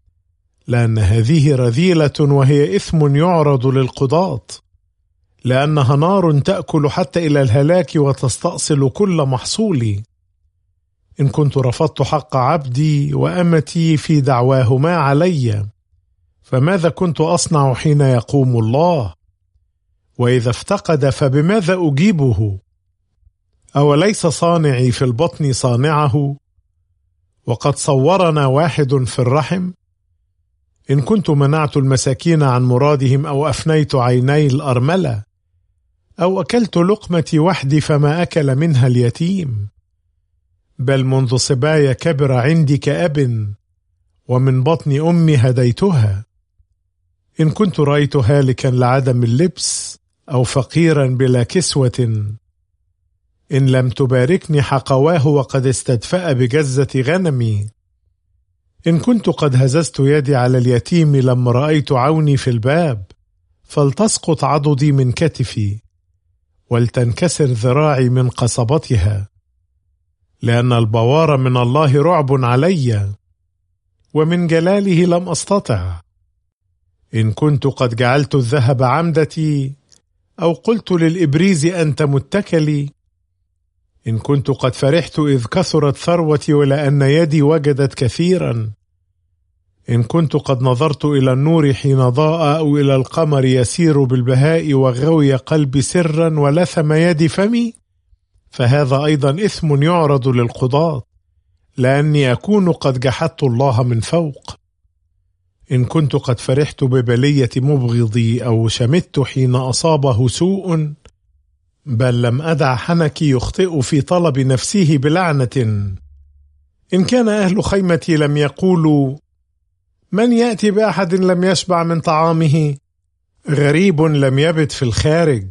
لأن هذه رذيلة وهي إثم يعرض للقضاة، لأنها نار تأكل حتى إلى الهلاك وتستأصل كل محصولي. إن كنت رفضت حق عبدي وأمتي في دعواهما علي، فماذا كنت أصنع حين يقوم الله؟ وإذا افتقد فبماذا أجيبه؟ أوليس صانعي في البطن صانعه؟ وقد صورنا واحد في الرحم. إن كنت منعت المساكين عن مرادهم أو أفنيت عيني الأرملة أو أكلت لقمتي وحدي فما أكل منها اليتيم، بل منذ صبايا كبر عندي كأب، ومن بطن أمي هديتها. إن كنت رأيت هالكا لعدم اللبس أو فقيرا بلا كسوة، إن لم تباركني حقواه وقد استدفأ بجزة غنمي. إن كنت قد هززت يدي على اليتيم لما رأيت عوني في الباب، فلتسقط عضدي من كتفي ولتنكسر ذراعي من قصبتها، لأن البوار من الله رعب علي، ومن جلاله لم أستطع. إن كنت قد جعلت الذهب عمدتي أو قلت للإبريز أنت متكلي، إن كنت قد فرحت إذ كثرت ثروتي ولأن يدي وجدت كثيرا، إن كنت قد نظرت إلى النور حين ضاء أو إلى القمر يسير بالبهاء وغوي قلبي سرا ولثم يدي فمي، فهذا أيضا إثم يعرض للقضاة، لأني أكون قد جحدت الله من فوق. إن كنت قد فرحت ببلية مبغضي أو شمت حين أصابه سوء، بل لم أدع حنكي يخطئ في طلب نفسه بلعنة. إن كان أهل خيمتي لم يقولوا من يأتي بأحد لم يشبع من طعامه، غريب لم يبت في الخارج،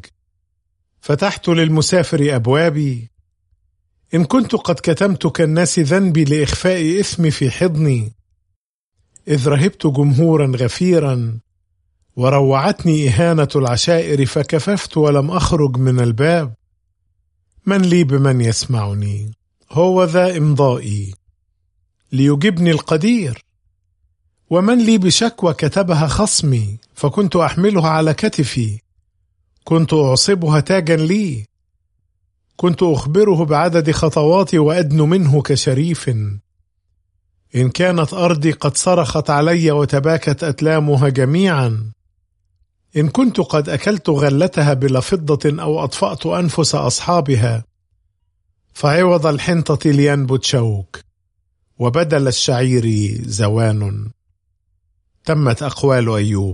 فتحت للمسافر أبوابي. إن كنت قد كتمت كالناس ذنبي لإخفاء إثمي في حضني، إذ رهبت جمهورا غفيرا وروعتني إهانة العشائر فكففت ولم أخرج من الباب. من لي بمن يسمعني؟ هو ذا إمضائي ليجبني القدير. ومن لي بشكوى كتبها خصمي فكنت أحملها على كتفي، كنت أعصبها تاجا لي، كنت أخبره بعدد خطواتي وأدن منه كشريف. إن كانت أرضي قد صرخت علي وتباكت أتلامها جميعا، إن كنت قد أكلت غلتها بلا فضة أو أطفأت أنفس أصحابها، فعوض الحنطة لينبت شوك وبدل الشعير زوان. تمت أقوال أيوب.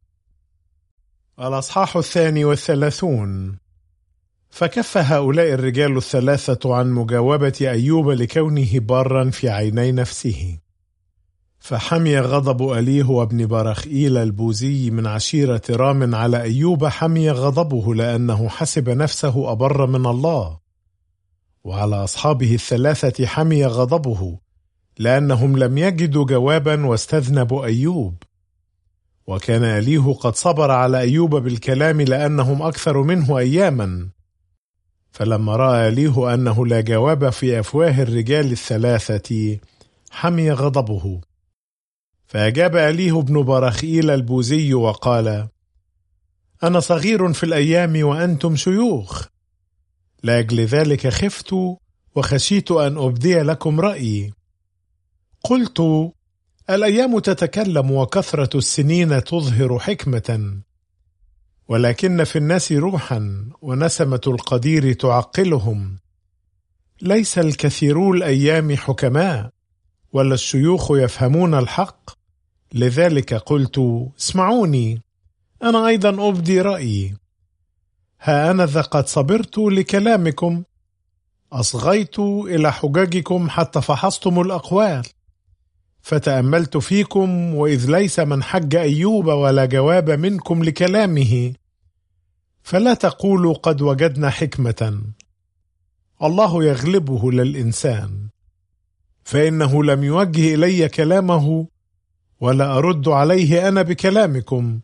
الأصحاح الثاني والثلاثون. فكف هؤلاء الرجال الثلاثة عن مجاوبة أيوب لكونه بارا في عيني نفسه، فحمي غضب أليه وابن برخئيل البوزي من عشيرة رام على أيوب، حمي غضبه لأنه حسب نفسه أبر من الله، وعلى أصحابه الثلاثة حمي غضبه لأنهم لم يجدوا جوابا واستذنبوا أيوب. وكان أليه قد صبر على أيوب بالكلام لأنهم أكثر منه أياما، فلما رأى أليه أنه لا جواب في أفواه الرجال الثلاثة حمي غضبه. فأجاب أليه بن برخئيل البوزي وقال: أنا صغير في الأيام وأنتم شيوخ، لأجل ذلك خفت وخشيت أن أبدي لكم رأيي. قلت: الأيام تتكلم وكثرة السنين تظهر حكمة، ولكن في الناس روحا ونسمة القدير تعقلهم. ليس الكثيرو الأيام حكماء، ولا الشيوخ يفهمون الحق. لذلك قلت: اسمعوني، أنا أيضا أبدي رأيي. ها أنا ذا قد صبرت لكلامكم، أصغيت إلى حججكم حتى فحصتم الأقوال، فتأملت فيكم، وإذ ليس من حج أيوب ولا جواب منكم لكلامه، فلا تقولوا قد وجدنا حكمة، الله يغلبه للإنسان. فإنه لم يوجه إلي كلامه ولا أرد عليه أنا بكلامكم.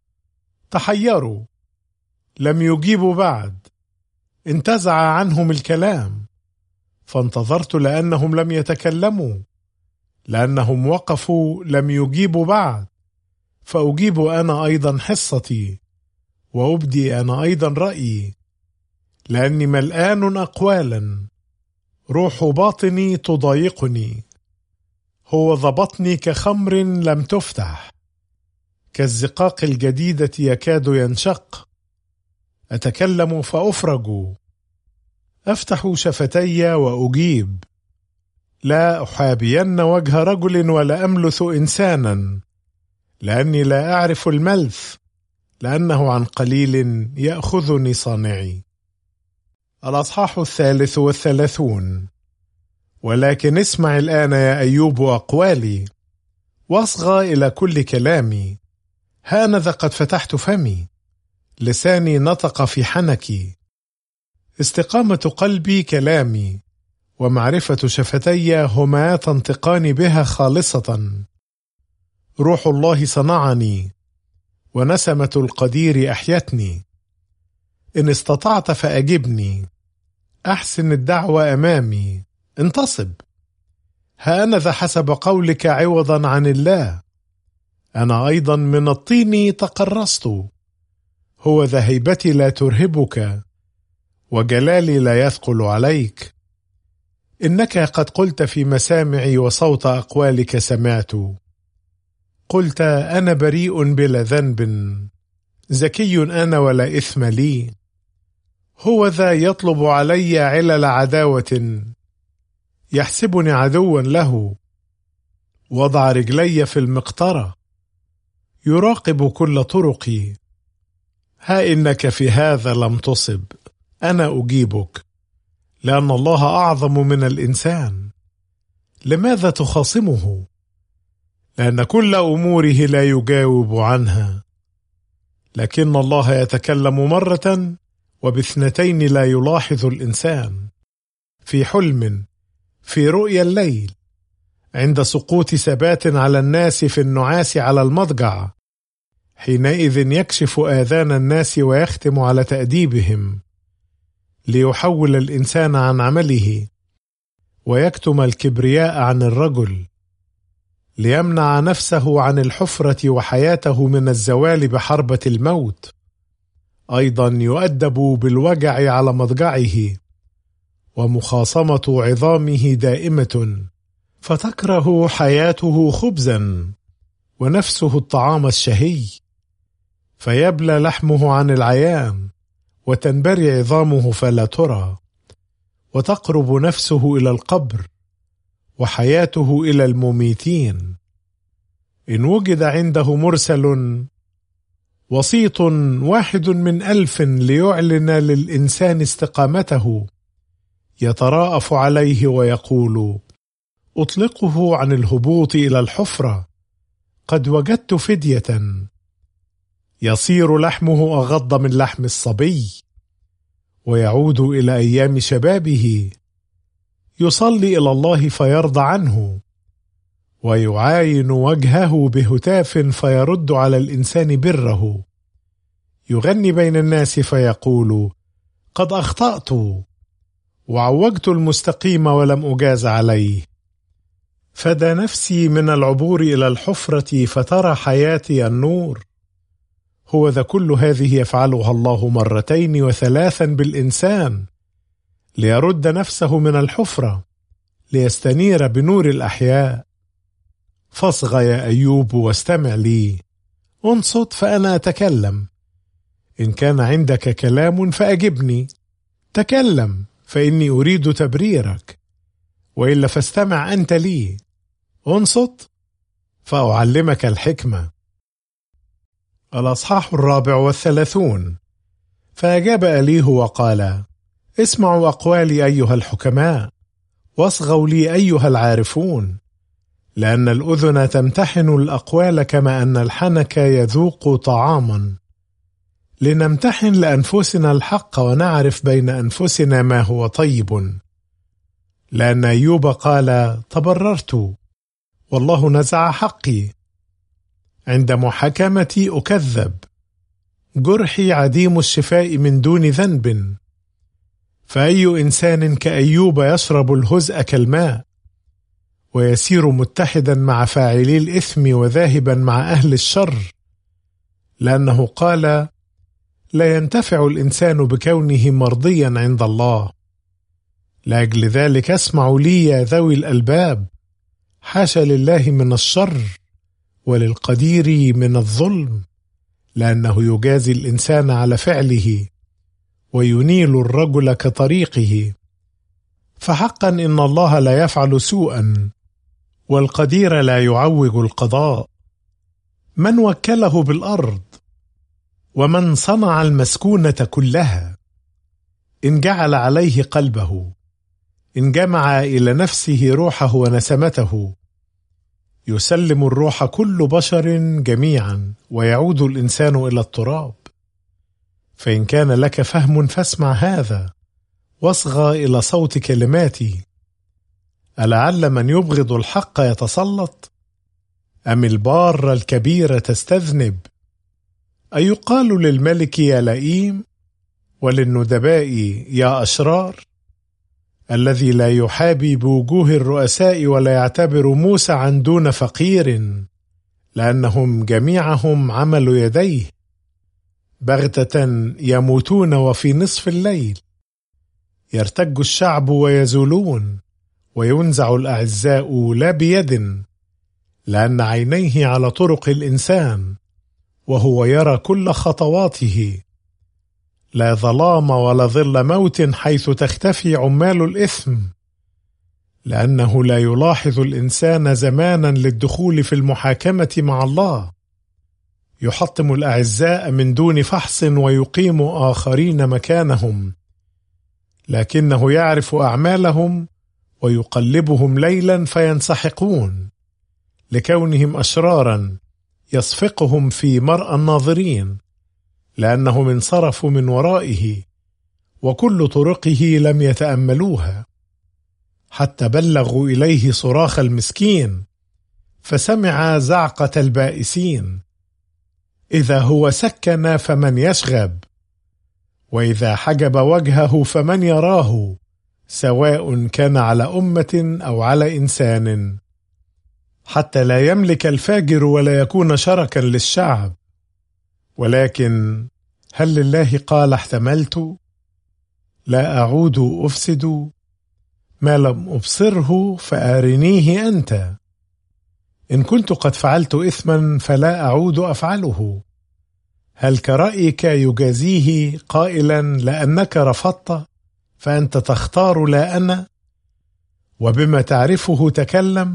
تحيروا، لم يجيبوا بعد، انتزع عنهم الكلام، فانتظرت لأنهم لم يتكلموا، لأنهم وقفوا لم يجيبوا بعد، فأجيب أنا أيضا حصتي، وأبدي أنا أيضا رأيي، لأني ملآن أقوالا، روح باطني تضايقني. هو ضبطني كخمر لم تفتح، كالزقاق الجديدة يكاد ينشق. أتكلم فأفرج، أفتح شفتي وأجيب. لا أحابين وجه رجل ولا أملث إنسانا، لأني لا أعرف الملث، لأنه عن قليل يأخذني صانعي. الأصحاح الثالث والثلاثون. ولكن اسمع الآن يا أيوب أقوالي، واصغى إلى كل كلامي. هانذا قد فتحت فمي، لساني نطق في حنكي. استقامة قلبي كلامي، ومعرفة شفتي هما تنطقان بها خالصة. روح الله صنعني، ونسمة القدير أحيتني. إن استطعت فأجبني، أحسن الدعوة أمامي، انتصب. هانذا حسب قولك عوضا عن الله. أنا أيضا من الطين تقرصت. هو ذا هيبتي لا ترهبك، وجلالي لا يثقل عليك. إنك قد قلت في مسامعي، وصوت أقوالك سمعت. قلت أنا بريء بلا ذنب، زكي أنا ولا إثم لي. هو ذا يطلب علي علل عداوة، يحسبني عدوا له. وضع رجلي في المقطرة، يراقب كل طرقي. ها إنك في هذا لم تصب، أنا أجيبك، لأن الله أعظم من الإنسان. لماذا تخاصمه؟ لأن كل أموره لا يجاوب عنها. لكن الله يتكلم مرة، وباثنتين لا يلاحظ الإنسان. في حلم، في رؤيا الليل، عند سقوط ثبات على الناس، في النعاس على المضجع. حينئذ يكشف آذان الناس ويختم على تأديبهم، ليحول الإنسان عن عمله، ويكتم الكبرياء عن الرجل، ليمنع نفسه عن الحفرة وحياته من الزوال بحربة الموت. أيضا يؤدب بالوجع على مضجعه، ومخاصمة عظامه دائمة. فتكره حياته خبزا، ونفسه الطعام الشهي. فيبلى لحمه عن العيان، وتنبري عظامه فلا ترى. وتقرب نفسه إلى القبر، وحياته إلى المميتين. إن وجد عنده مرسل، وسيط واحد من ألف ليعلن للإنسان استقامته، يتراءف عليه ويقول: أطلقه عن الهبوط إلى الحفرة، قد وجدت فدية. يصير لحمه أغض من لحم الصبي، ويعود إلى أيام شبابه. يصلي إلى الله فيرضى عنه، ويعاين وجهه بهتاف فيرد على الإنسان بره. يغني بين الناس فيقول: قد أخطأت، وعوجت المستقيم ولم أجاز عليه. فدى نفسي من العبور إلى الحفرة، فترى حياتي النور. هو ذا كل هذه يفعلها الله مرتين وثلاثا بالإنسان، ليرد نفسه من الحفرة، ليستنير بنور الأحياء. فاصغ يا أيوب واستمع لي، انصت فأنا أتكلم. إن كان عندك كلام فأجبني، تكلم فإني أريد تبريرك، وإلا فاستمع أنت لي. انصت فأعلمك الحكمة. الأصحاح الرابع والثلاثون. فأجاب أليه وقال: اسمعوا أقوالي أيها الحكماء، واصغوا لي أيها العارفون، لأن الأذن تمتحن الأقوال كما أن الحنك يذوق طعاما. لنمتحن لأنفسنا الحق، ونعرف بين أنفسنا ما هو طيب. لأن أيوب قال: تبررت والله نزع حقي، عند محاكمتي أكذب، جرحي عديم الشفاء من دون ذنب. فأي إنسان كأيوب يشرب الهزء كالماء، ويسير متحدا مع فاعلي الإثم وذاهبا مع أهل الشر، لأنه قال: لا ينتفع الإنسان بكونه مرضيا عند الله. لأجل ذلك اسمعوا لي يا ذوي الألباب، حاشا لله من الشر وللقدير من الظلم، لأنه يجازي الإنسان على فعله وينيل الرجل كطريقه. فحقا إن الله لا يفعل سوءا، والقدير لا يعوج القضاء. من وكله بالأرض؟ ومن صنع المسكونة كلها؟ إن جعل عليه قلبه، إن جمع إلى نفسه روحه ونسمته. يسلم الروح كل بشر جميعا، ويعود الإنسان إلى التراب. فإن كان لك فهم فاسمع هذا، واصغى إلى صوت كلماتي. ألعل من يبغض الحق يتسلط؟ أم البار الكبير تستذنب؟ أيقال للملك يا لئيم، وللندباء يا أشرار؟ الذي لا يحابي بوجوه الرؤساء ولا يعتبر موسى عن دون فقير، لأنهم جميعهم عمل يديه. بغتة يموتون وفي نصف الليل، يرتج الشعب ويزولون، وينزع الأعزاء لا بيد، لأن عينيه على طرق الإنسان، وهو يرى كل خطواته. لا ظلام ولا ظل موت حيث تختفي عمال الإثم، لأنه لا يلاحظ الإنسان زمانا للدخول في المحاكمة مع الله. يحطم الأعزاء من دون فحص ويقيم آخرين مكانهم، لكنه يعرف أعمالهم ويقلبهم ليلا فينسحقون، لكونهم أشرارا يصفقهم في مرأى الناظرين، لأنهم انصرفوا من ورائه، وكل طرقه لم يتأملوها، حتى بلغوا إليه صراخ المسكين، فسمع زعقة البائسين. إذا هو سكن فمن يشغب، وإذا حجب وجهه فمن يراه، سواء كان على أمة أو على إنسان، حتى لا يملك الفاجر ولا يكون شركا للشعب. ولكن هل لله قال احتملت؟ لا أعود أفسد، ما لم أبصره فأرنيه أنت. إن كنت قد فعلت إثما فلا أعود أفعله. هل كرأيك يجازيه قائلا لأنك رفضت فأنت تختار لا أنا؟ وبما تعرفه تكلم.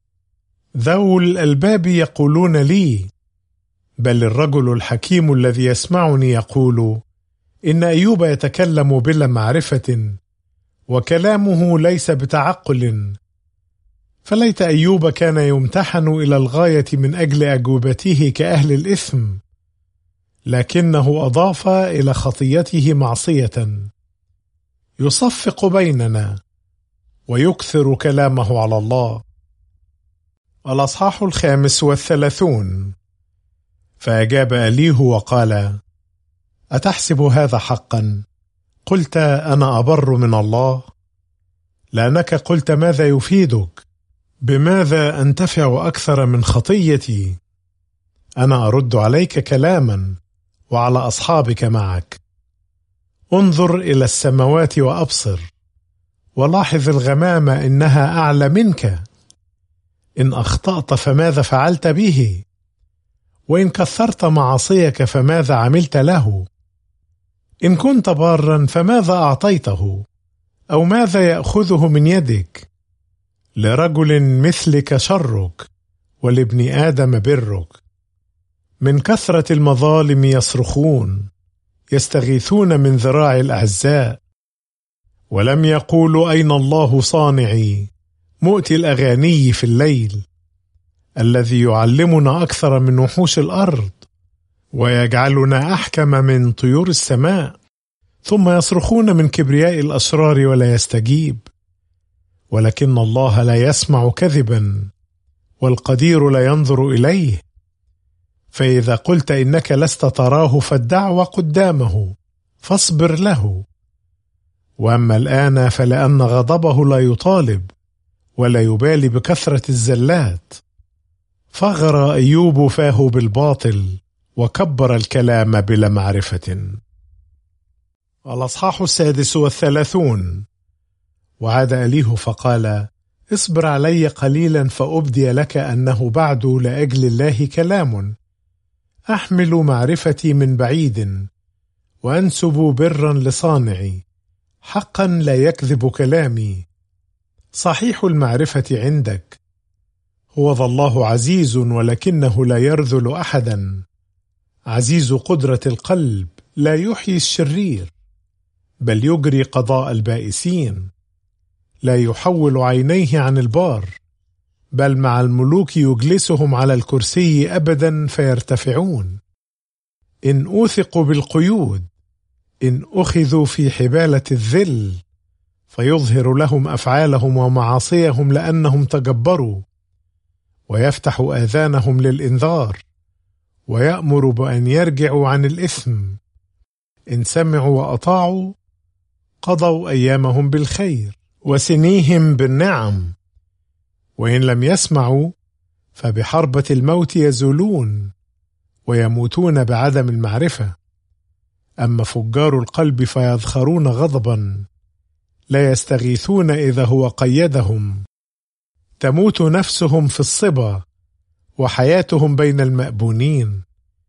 ذو الألباب يقولون لي، بل الرجل الحكيم الذي يسمعني يقول: إن أيوب يتكلم بلا معرفة، وكلامه ليس بتعقل. فليت أيوب كان يمتحن إلى الغاية من أجل أجوبته كأهل الإثم، لكنه أضاف إلى خطيته معصية. يصفق بيننا ويكثر كلامه على الله. الأصحاح الخامس والثلاثون. فأجاب أليه وقال: أتحسب هذا حقا؟ قلت أنا أبر من الله؟ لأنك قلت ماذا يفيدك؟ بماذا أنتفع أكثر من خطيتي؟ أنا أرد عليك كلاما، وعلى أصحابك معك. انظر إلى السماوات وأبصر، ولاحظ الغمام إنها أعلى منك. إن أخطأت فماذا فعلت به؟ وإن كثرت معاصيك فماذا عملت له؟ إن كنت بارا فماذا أعطيته؟ أو ماذا يأخذه من يدك؟ لرجل مثلك شرك، ولابن آدم برك. من كثرة المظالم يصرخون، يستغيثون من ذراع الأعزاء. ولم يقولوا أين الله صانعي، مؤتي الأغاني في الليل، الذي يعلمنا أكثر من وحوش الأرض، ويجعلنا أحكم من طيور السماء. ثم يصرخون من كبرياء الأشرار ولا يستجيب، ولكن الله لا يسمع كذبا، والقدير لا ينظر إليه. فإذا قلت إنك لست تراه فالدعوة قدامه، فاصبر له. وأما الآن فلأن غضبه لا يطالب ولا يبالي بكثرة الزلات. فغر أيوب فاه بالباطل، وكبر الكلام بلا معرفة. الأصحاح السادس والثلاثون. وعاد أليه فقال: اصبر علي قليلا فأبدي لك أنه بعد لأجل الله كلام، أحمل معرفتي من بعيد، وأنسب برا لصانعي، حقا لا يكذب كلامي. صحيح المعرفة عندك، هو ذا الله عزيز ولكنه لا يرذل أحدا، عزيز قدرة القلب لا يحيي الشرير، بل يجري قضاء البائسين. لا يحول عينيه عن البار، بل مع الملوك يجلسهم على الكرسي أبدا فيرتفعون. إن أوثقوا بالقيود، إن أخذوا في حبالة الذل، فيظهر لهم أفعالهم ومعاصيهم لأنهم تجبروا، ويفتح آذانهم للإنذار، ويأمر بأن يرجعوا عن الإثم. إن سمعوا وأطاعوا، قضوا أيامهم بالخير وسنيهم بالنعم. وإن لم يسمعوا، فبحربة الموت يزولون، ويموتون بعدم المعرفة. أما فجار القلب فيذخرون غضبا، لا يستغيثون إذا هو قيدهم. تموت نفسهم في الصبا، وحياتهم بين المأبونين.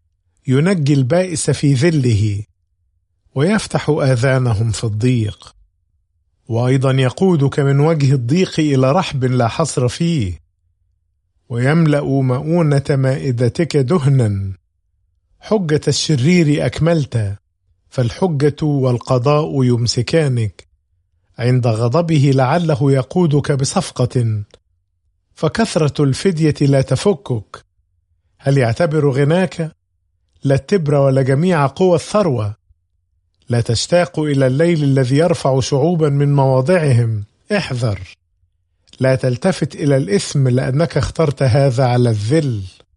ينجي البائس في ذله، ويفتح آذانهم في الضيق. وأيضا يقودك من وجه الضيق إلى رحب لا حصر فيه، ويملأ مؤونة مائدتك دهنا. حجة الشرير أكملت، فالحجة والقضاء يمسكانك. عند غضبه لعله يقودك بصفقة، فكثرة الفدية لا تفكك. هل يعتبر غناك؟ لا التبر ولا جميع قوى الثروة. لا تشتاق إلى الليل الذي يرفع شعوبا من مواضعهم. احذر، لا تلتفت إلى الإثم، لأنك اخترت هذا على الذل.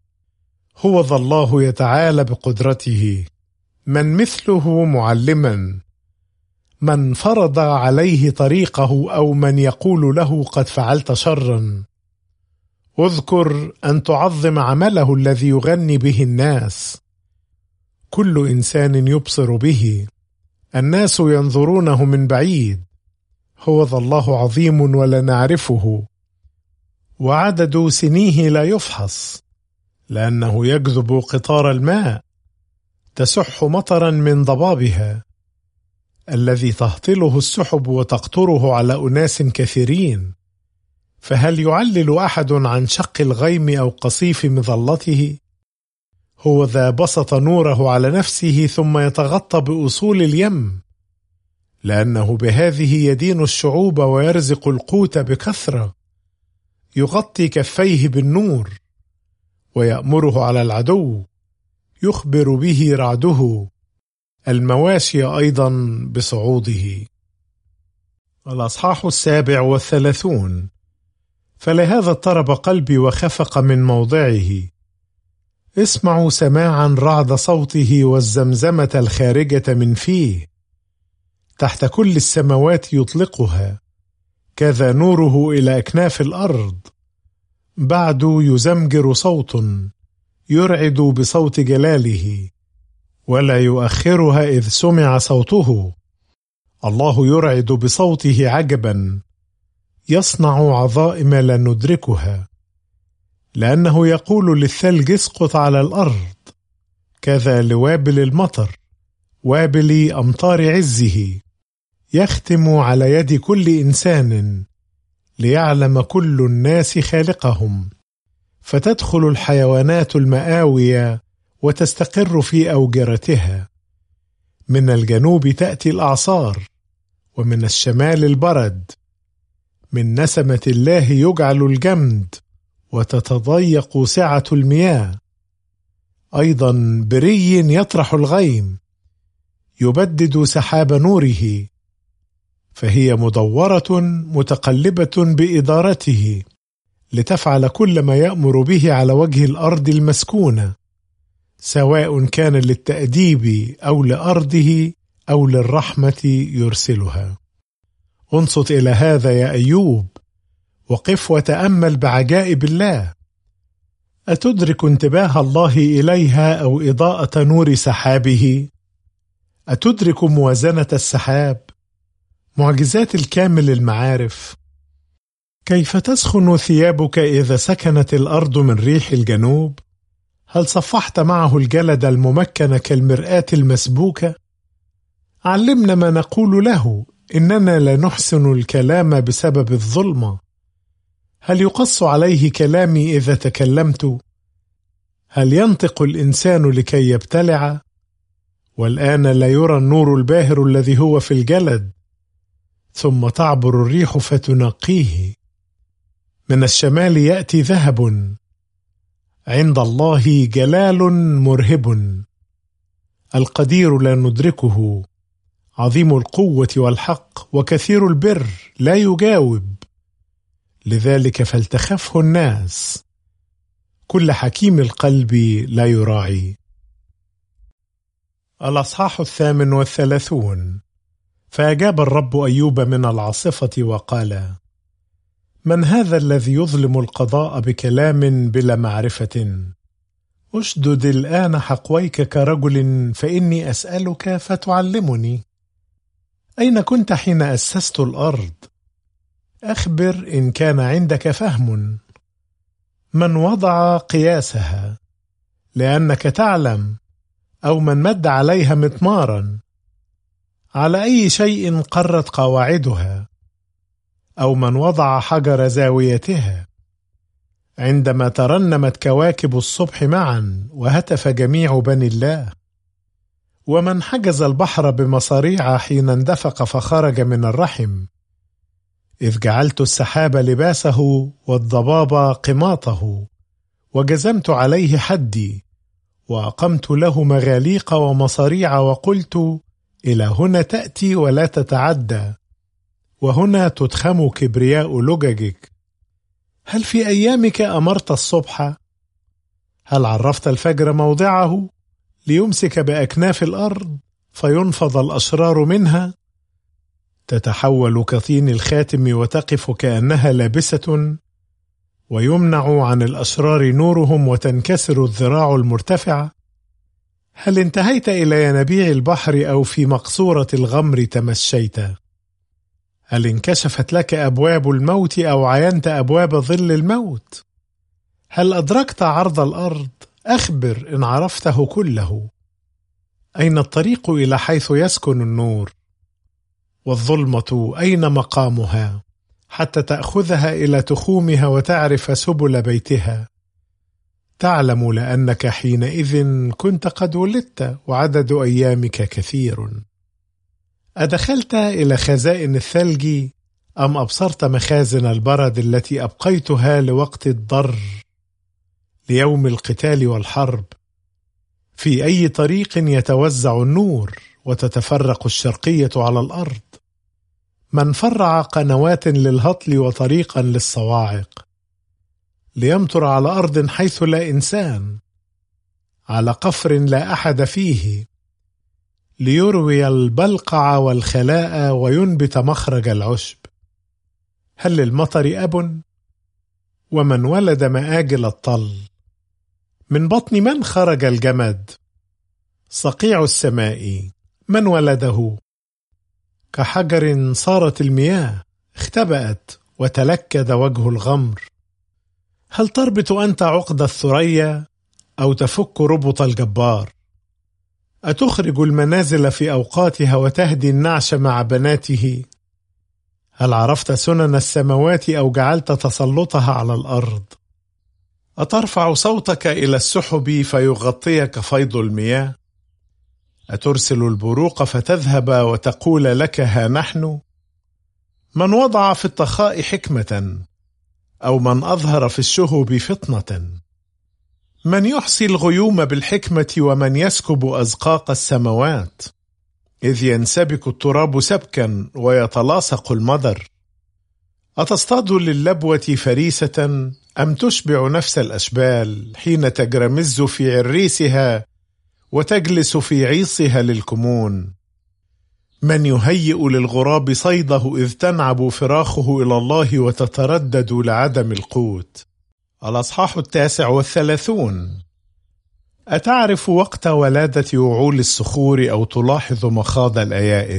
هو ذا الله يتعالى بقدرته، من مثله معلما؟ من فرض عليه طريقه، أو من يقول له قد فعلت شرا؟ اذكر أن تعظم عمله الذي يغني به الناس. كل إنسان يبصر به، الناس ينظرونه من بعيد. هو ذا الله عظيم ولا نعرفه، وعدد سنيه لا يفحص، لأنه يجذب قطار الماء، تسح مطرا من ضبابها، الذي تهطله السحب وتقطره على أناس كثيرين. فهل يعلل أحد عن شق الغيم أو قصيف مظلته؟ هو ذا بسط نوره على نفسه ثم يتغطى بأصول اليم، لأنه بهذه يدين الشعوب ويرزق القوت بكثرة. يغطي كفيه بالنور، ويأمره على العدو، يخبر به رعده، المواشي أيضا بصعوده. الأصحاح السابع والثلاثون. فلهذا اضطرب قلبي وخفق من موضعه. اسمعوا سماعا رعد صوته والزمزمة الخارجة من فيه. تحت كل السماوات يطلقها، كذا نوره إلى أكناف الأرض. بعد يزمجر صوت يرعد بصوت جلاله، ولا يؤخرها إذ سمع صوته. الله يرعد بصوته عجبا، يصنع عظائم لا ندركها. لأنه يقول للثلج اسقط على الأرض، كذا لوابل المطر، وابل أمطار عزه. يختم على يد كل إنسان، ليعلم كل الناس خالقهم. فتدخل الحيوانات المآوية وتستقر في أوجرتها. من الجنوب تأتي الأعصار، ومن الشمال البرد. من نسمة الله يجعل الجمد، وتتضيق سعة المياه. أيضا بري يطرح الغيم، يبدد سحاب نوره. فهي مدورة متقلبة بإدارته لتفعل كل ما يأمر به على وجه الأرض المسكونة، سواء كان للتأديب أو لأرضه أو للرحمة يرسلها. انصت إلى هذا يا أيوب، وقف وتأمل بعجائب الله. أتدرك انتباه الله إليها أو إضاءة نور سحابه؟ أتدرك موازنة السحاب؟ معجزات الكامل المعارف. كيف تسخن ثيابك إذا سكنت الأرض من ريح الجنوب؟ هل صفحت معه الجلد الممكن كالمرآة المسبوكة؟ علمنا ما نقول له، إننا لا نحسن الكلام بسبب الظلمة. هل يقص عليه كلامي إذا تكلمت؟ هل ينطق الإنسان لكي يبتلع؟ والآن لا يرى النور الباهر الذي هو في الجلد، ثم تعبر الريح فتنقيه. من الشمال يأتي ذهب، عند الله جلال مرهب. القدير لا ندركه، عظيم القوة والحق وكثير البر لا يجاوب، لذلك فلتخفه الناس. كل حكيم القلب لا يراعي. الأصحاح الثامن والثلاثون. فأجاب الرب أيوب من العاصفة وقال: من هذا الذي يظلم القضاء بكلام بلا معرفة؟ أشدد الآن حقويك كرجل، فإني أسألك فتعلمني. أين كنت حين أسست الأرض؟ أخبر إن كان عندك فهم. من وضع قياسها؟ لأنك تعلم. أو من مد عليها مطمارا؟ على أي شيء قرت قواعدها؟ أو من وضع حجر زاويتها؟ عندما ترنمت كواكب الصبح معا وهتف جميع بني الله. ومن حجز البحر بمصاريع حين اندفق فخرج من الرحم؟ إذ جعلت السحاب لباسه والضباب قماطه، وجزمت عليه حدي، وأقمت له مغاليق ومصاريع، وقلت: إلى هنا تأتي ولا تتعدى، وهنا تدخم كبرياء لججك. هل في أيامك أمرت الصبح؟ هل عرفت الفجر موضعه ليمسك بأكناف الأرض فينفض الأشرار منها؟ تتحول كطين الخاتم وتقف كأنها لابسة، ويمنع عن الأشرار نورهم وتنكسر الذراع المرتفعة. هل انتهيت إلى ينابيع البحر أو في مقصورة الغمر تمشيت؟ هل انكشفت لك أبواب الموت أو عينت أبواب ظل الموت؟ هل أدركت عرض الأرض؟ أخبر إن عرفته كله. أين الطريق إلى حيث يسكن النور؟ والظلمة أين مقامها حتى تأخذها إلى تخومها وتعرف سبل بيتها؟ تعلم لأنك حينئذ كنت قد ولدت وعدد أيامك كثير. أدخلت إلى خزائن الثلج أم أبصرت مخازن البرد التي أبقيتها لوقت الضر، ليوم القتال والحرب؟ في أي طريق يتوزع النور وتتفرق الشرقية على الأرض؟ من فرع قنوات للهطل وطريقا للصواعق، ليمطر على أرض حيث لا إنسان، على قفر لا أحد فيه، ليروي البلقع والخلاء وينبت مخرج العشب. هل للمطر أب؟ ومن ولد مآجل الطل؟ من بطن من خرج الجمد؟ صقيع السماء من ولده؟ كحجر صارت المياه، اختبأت وتلكد وجه الغمر. هل تربط أنت عقد الثريا أو تفك ربط الجبار؟ أتخرج المنازل في أوقاتها وتهدي النعش مع بناته؟ هل عرفت سنن السماوات أو جعلت تسلطها على الأرض؟ أترفع صوتك إلى السحب فيغطيك فيض المياه؟ أترسل البروق فتذهب وتقول لك ها نحن؟ من وضع في الطخاء حكمة أو من أظهر في الشهب فطنة؟ من يحصي الغيوم بالحكمة ومن يسكب أزقاق السماوات؟ إذ ينسبك التراب سبكا ويتلاصق المضر. أتصطاد للبوة فريسة أم تشبع نفس الأشبال حين تجرمز في عريسها وتجلس في عيصها للكمون؟ من يهيئ للغراب صيده إذ تنعب فراخه إلى الله وتتردد لعدم القوت. الأصحاح التاسع والثلاثون. أتعرف وقت ولادة وعول الصخور أو تلاحظ مخاض الأيائل؟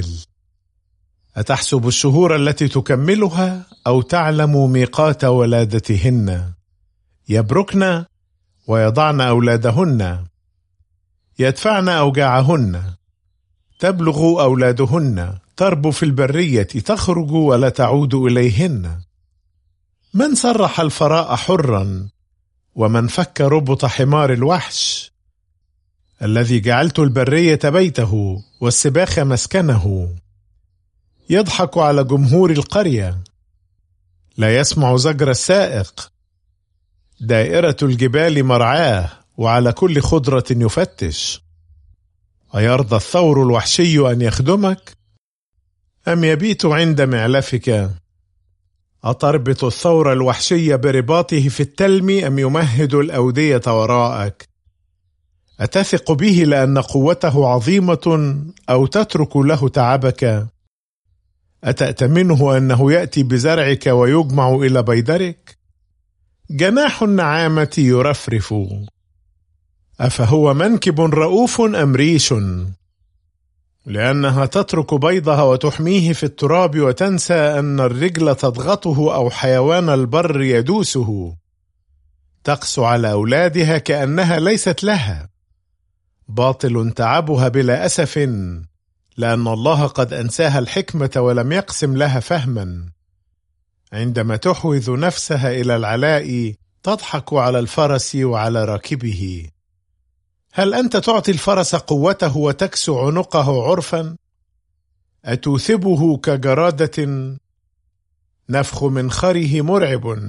أتحسب الشهور التي تكملها أو تعلم ميقات ولادتهن؟ يبركن ويضعن أولادهن، يدفعن أوجاعهن، تبلغ أولادهن، تربو في البرية، تخرج ولا تعود إليهن. من سرح الفراء حرا ومن فك ربط حمار الوحش؟ الذي جعلت البرية بيته والسباخ مسكنه. يضحك على جمهور القرية، لا يسمع زجر السائق. دائرة الجبال مرعاه وعلى كل خضرة يفتش. أيرضى الثور الوحشي أن يخدمك أم يبيت عند معلفك؟ أتربط الثور الوحشي برباطه في التلم أم يمهد الأودية وراءك؟ أتثق به لأن قوته عظيمة أو تترك له تعبك؟ أتأتمنه أنه يأتي بزرعك ويجمع إلى بيدرك؟ جناح النعامة يرفرف، أفهو منكب رؤوف أم ريش؟ لأنها تترك بيضها وتحميه في التراب وتنسى أن الرجل تضغطه أو حيوان البر يدوسه. تقسو على أولادها كأنها ليست لها. باطل تعبها بلا أسف، لأن الله قد أنساها الحكمة ولم يقسم لها فهما. عندما تحوذ نفسها إلى العلاء تضحك على الفرس وعلى راكبه. هل أنت تعطي الفرس قوته وتكسو عنقه عرفا؟ أتوثبه كجرادة؟ نفخ منخره مرعب.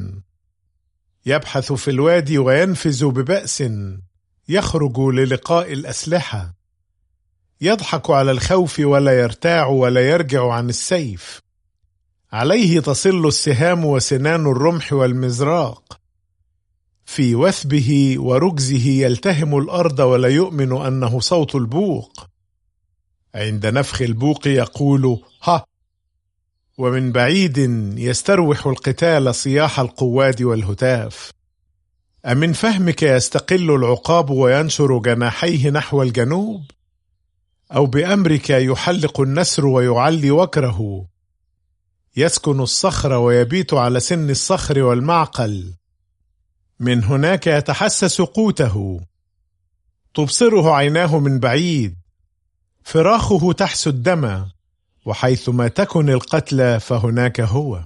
يبحث في الوادي وينفذ ببأس، يخرج للقاء الأسلحة. يضحك على الخوف ولا يرتاع ولا يرجع عن السيف. عليه تصل السهام وسنان الرمح والمزراق. في وثبه وركزه يلتهم الأرض ولا يؤمن أنه صوت البوق. عند نفخ البوق يقول ها، ومن بعيد يستروح القتال صياح القواد والهتاف. أمن فهمك يستقل العقاب وينشر جناحيه نحو الجنوب؟ أو بأمرك يحلق النسر ويعلي وكره؟ يسكن الصخر ويبيت على سن الصخر والمعقل. من هناك يتحسس قوته. تبصره عيناه من بعيد. فراخه تحسو الدم، وحيثما تكن القتلى فهناك هو.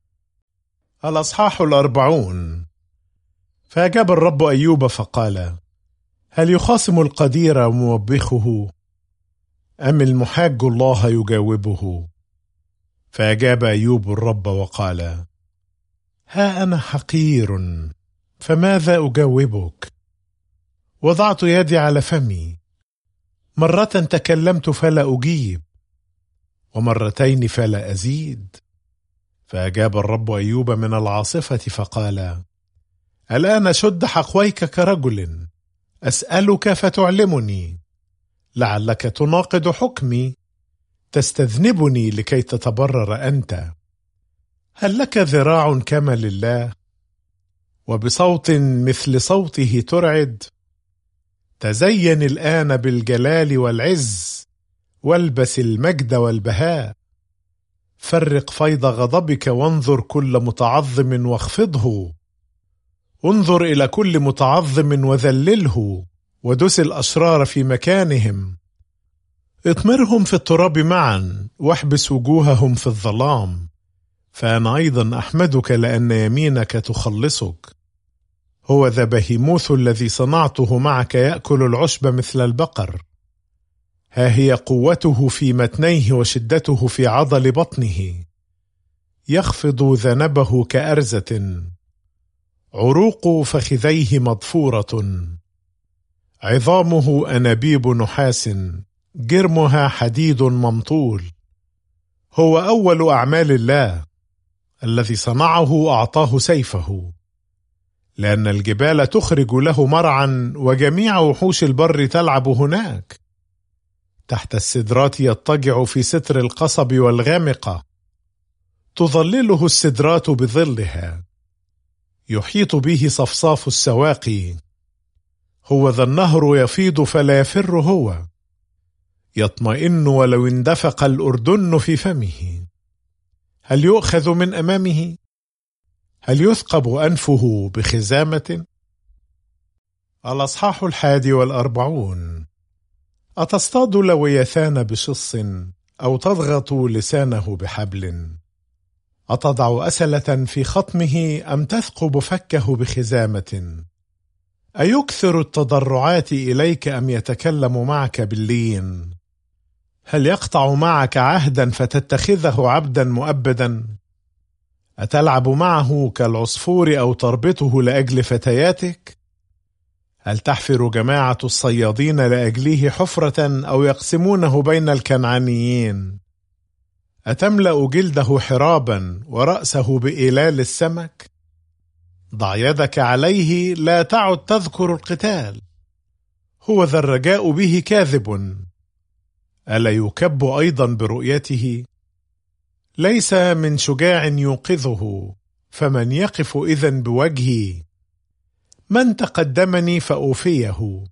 الأصحاح الأربعون. فأجاب الرب أيوب فقال: هل يخاصم القدير موبخه أم المحاج الله يجاوبه؟ فأجاب أيوب الرب وقال: ها أنا حقير، فماذا أجاوبك؟ وضعت يدي على فمي، مرة تكلمت فلا أجيب، ومرتين فلا أزيد. فأجاب الرب أيوب من العاصفة فقال: الآن شد حقويك كرجل، أسألك فتعلمني، لعلك تناقض حكمي، تستذنبني لكي تتبرر أنت. هل لك ذراع كما لله، وبصوت مثل صوته ترعد؟ تزين الآن بالجلال والعز، والبس المجد والبهاء. فرق فيض غضبك وانظر كل متعظم واخفضه. انظر إلى كل متعظم وذلله، ودس الأشرار في مكانهم. اطمرهم في التراب معا، واحبس وجوههم في الظلام. فأنا أيضا أحمدك لأن يمينك تخلصك. هو ذا بهيموث الذي صنعته معك يأكل العشب مثل البقر. ها هي قوته في متنيه وشدته في عضل بطنه. يخفض ذنبه كأرزة، عروق فخذيه مضفورة، عظامه أنابيب نحاس، جرمها حديد ممطول. هو أول أعمال الله، الذي صنعه أعطاه سيفه، لأن الجبال تخرج له مرعا وجميع وحوش البر تلعب هناك. تحت السدرات يضطجع في ستر القصب والغامقة، تظلله السدرات بظلها، يحيط به صفصاف السواقي. هو ذا النهر يفيض فلا يفر هو، يطمئن ولو اندفق الأردن في فمه. هل يؤخذ من أمامه؟ هل يثقب أنفه بخزامة؟ الأصحاح الحادي والأربعون. أتصطاد لويثان بشص أو تضغط لسانه بحبل؟ أتضع أسلة في خطمه أم تثقب فكه بخزامة؟ أيكثر التضرعات إليك أم يتكلم معك باللين؟ هل يقطع معك عهدا فتتخذه عبدا مؤبدا؟ أتلعب معه كالعصفور أو تربطه لأجل فتياتك؟ هل تحفر جماعة الصيادين لأجله حفرة أو يقسمونه بين الكنعانيين؟ أتملأ جلده حرابا ورأسه بإلال السمك؟ ضع يدك عليه، لا تعد تذكر القتال. هو ذا الرجاء به كاذب، ألا يكب أيضا برؤيته؟ ليس من شجاع يوقظه، فمن يقف إذن بوجهي؟ من تقدمني فأوفيه،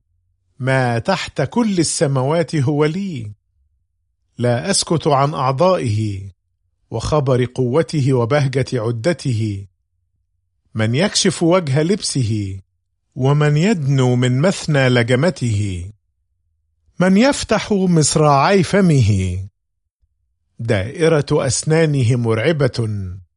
ما تحت كل السماوات هو لي. لا أسكت عن أعضائه وخبر قوته وبهجة عدته. من يكشف وجه لبسه، ومن يدنو من مثنى لجمته. من يفتح مصراعي فمه، دائرة أسنانه مرعبة.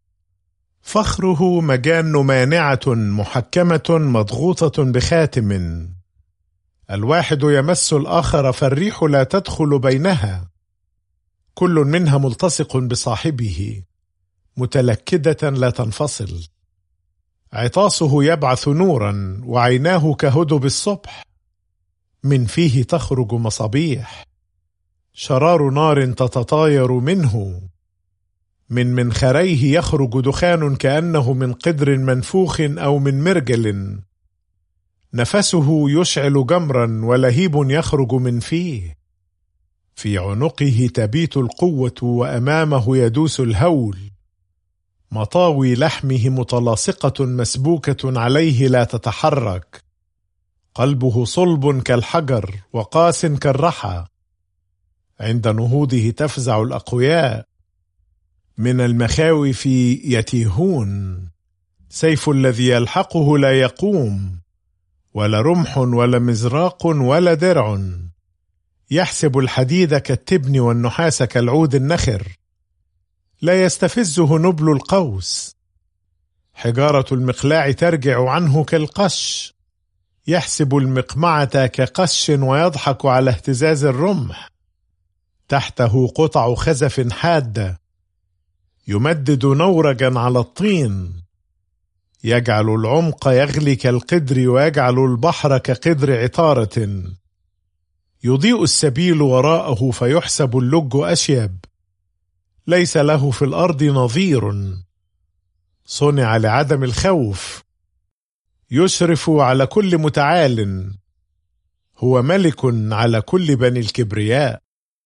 فخره مجان مانعة محكمة مضغوطة بخاتم. الواحد يمس الآخر فالريح لا تدخل بينها. كل منها ملتصق بصاحبه، متلكدة لا تنفصل. عطاسه يبعث نورا وعيناه كهدب الصبح. من فيه تخرج مصابيح، شرار نار تتطاير منه. من منخريه يخرج دخان كأنه من قدر منفوخ أو من مرجل. نفسه يشعل جمرا ولهيب يخرج من فيه. في عنقه تبيت القوة وأمامه يدوس الهول. مطاوي لحمه متلاصقة مسبوكة عليه لا تتحرك. قلبه صلب كالحجر وقاس كالرحى. عند نهوضه تفزع الأقوياء. من المخاوف يتيهون. سيف الذي يلحقه لا يقوم، ولا رمح ولا مزراق ولا درع. يحسب الحديد كالتبن والنحاس كالعود النخر. لا يستفزه نبل القوس. حجارة المقلاع ترجع عنه كالقش. يحسب المقمعة كقش ويضحك على اهتزاز الرمح. تحته قطع خزف حادة. يمدد نورجا على الطين. يجعل العمق يغلي كالقدر ويجعل البحر كقدر عطارة. يضيء السبيل وراءه فيحسب اللج أشيب. ليس له في الأرض نظير. صنع لعدم الخوف. يشرف على كل متعال. هو ملك على كل بني الكبرياء.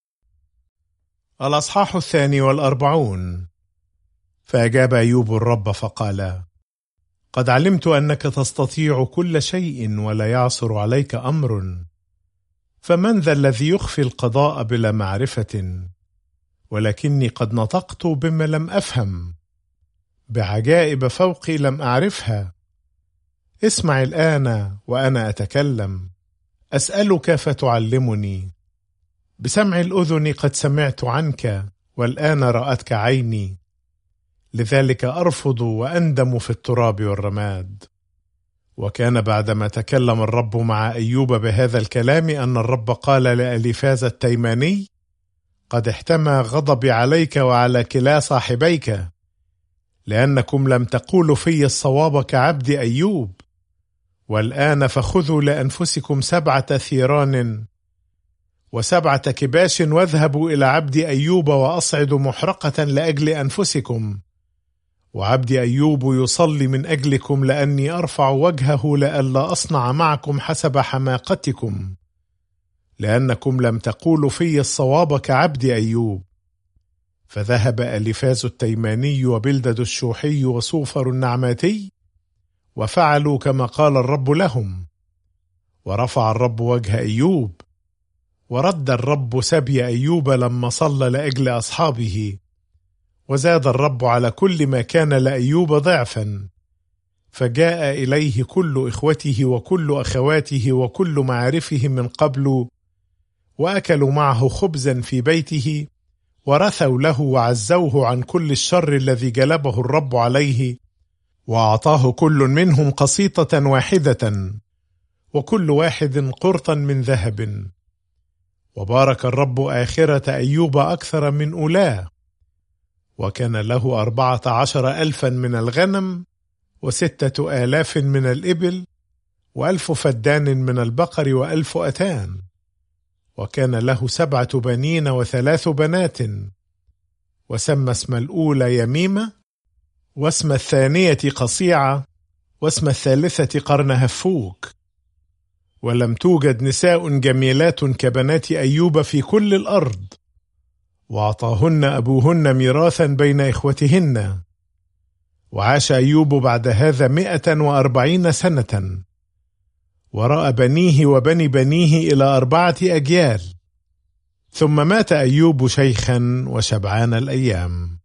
الأصحاح الثاني والأربعون. فأجاب أيوب الرب فقال: قد علمت أنك تستطيع كل شيء ولا يعصر عليك أمر. فمن ذا الذي يخفي القضاء بلا معرفة؟ ولكني قد نطقت بما لم أفهم، بعجائب فوقي لم أعرفها. اسمع الآن وأنا أتكلم، أسألك فتعلمني. بسمع الأذن قد سمعت عنك، والآن رأتك عيني. لذلك أرفض وأندم في التراب والرماد. وكان بعدما تكلم الرب مع أيوب بهذا الكلام أن الرب قال لأليفاز التيماني: قد احتمى غضبي عليك وعلى كلا صاحبيك، لأنكم لم تقولوا في الصواب كعبد وسبعة كباش، واذهبوا إلى عبد أيوب وأصعدوا محرقة لأجل أنفسكم، وعبد أيوب يصلي من أجلكم، لأني أرفع وجهه لئلا أصنع معكم حسب حماقتكم، لأنكم لم تقولوا في الصواب كعبد أيوب. فذهب أليفاز التيماني وبلدد الشوحي وصوفر النعماتي، وفعلوا كما قال الرب لهم. ورفع الرب وجه أيوب، ورد الرب سبي أيوب لما صلى لأجل أصحابه، وزاد الرب على كل ما كان لأيوب ضعفا. فجاء إليه كل إخوته وكل أخواته وكل معارفه من قبل، وأكلوا معه خبزا في بيته، ورثوا له وعزوه عن كل الشر الذي جلبه الرب عليه، وأعطاه كل منهم قسيطة واحدة، وكل واحد قرطا من ذهب. وبارك الرب آخرة أيوب أكثر من أولاه، وكان له أربعة عشر ألفا من الغنم، وستة آلاف من الإبل، وألف فدان من البقر، وألف أتان. وكان له سبعة بنين وثلاث بنات، وسمى اسم الأولى يميمة، واسم الثانية قصيعة، واسم الثالثة قرنهفوك. ولم توجد نساء جميلات كبنات أيوب في كل الأرض، وأعطاهن أبوهن ميراثا بين إخوتهن. وعاش أيوب بعد هذا مئة وأربعين سنة، ورأى بنيه وبني بنيه إلى أربعة أجيال، ثم مات أيوب شيخا وشبعان الأيام.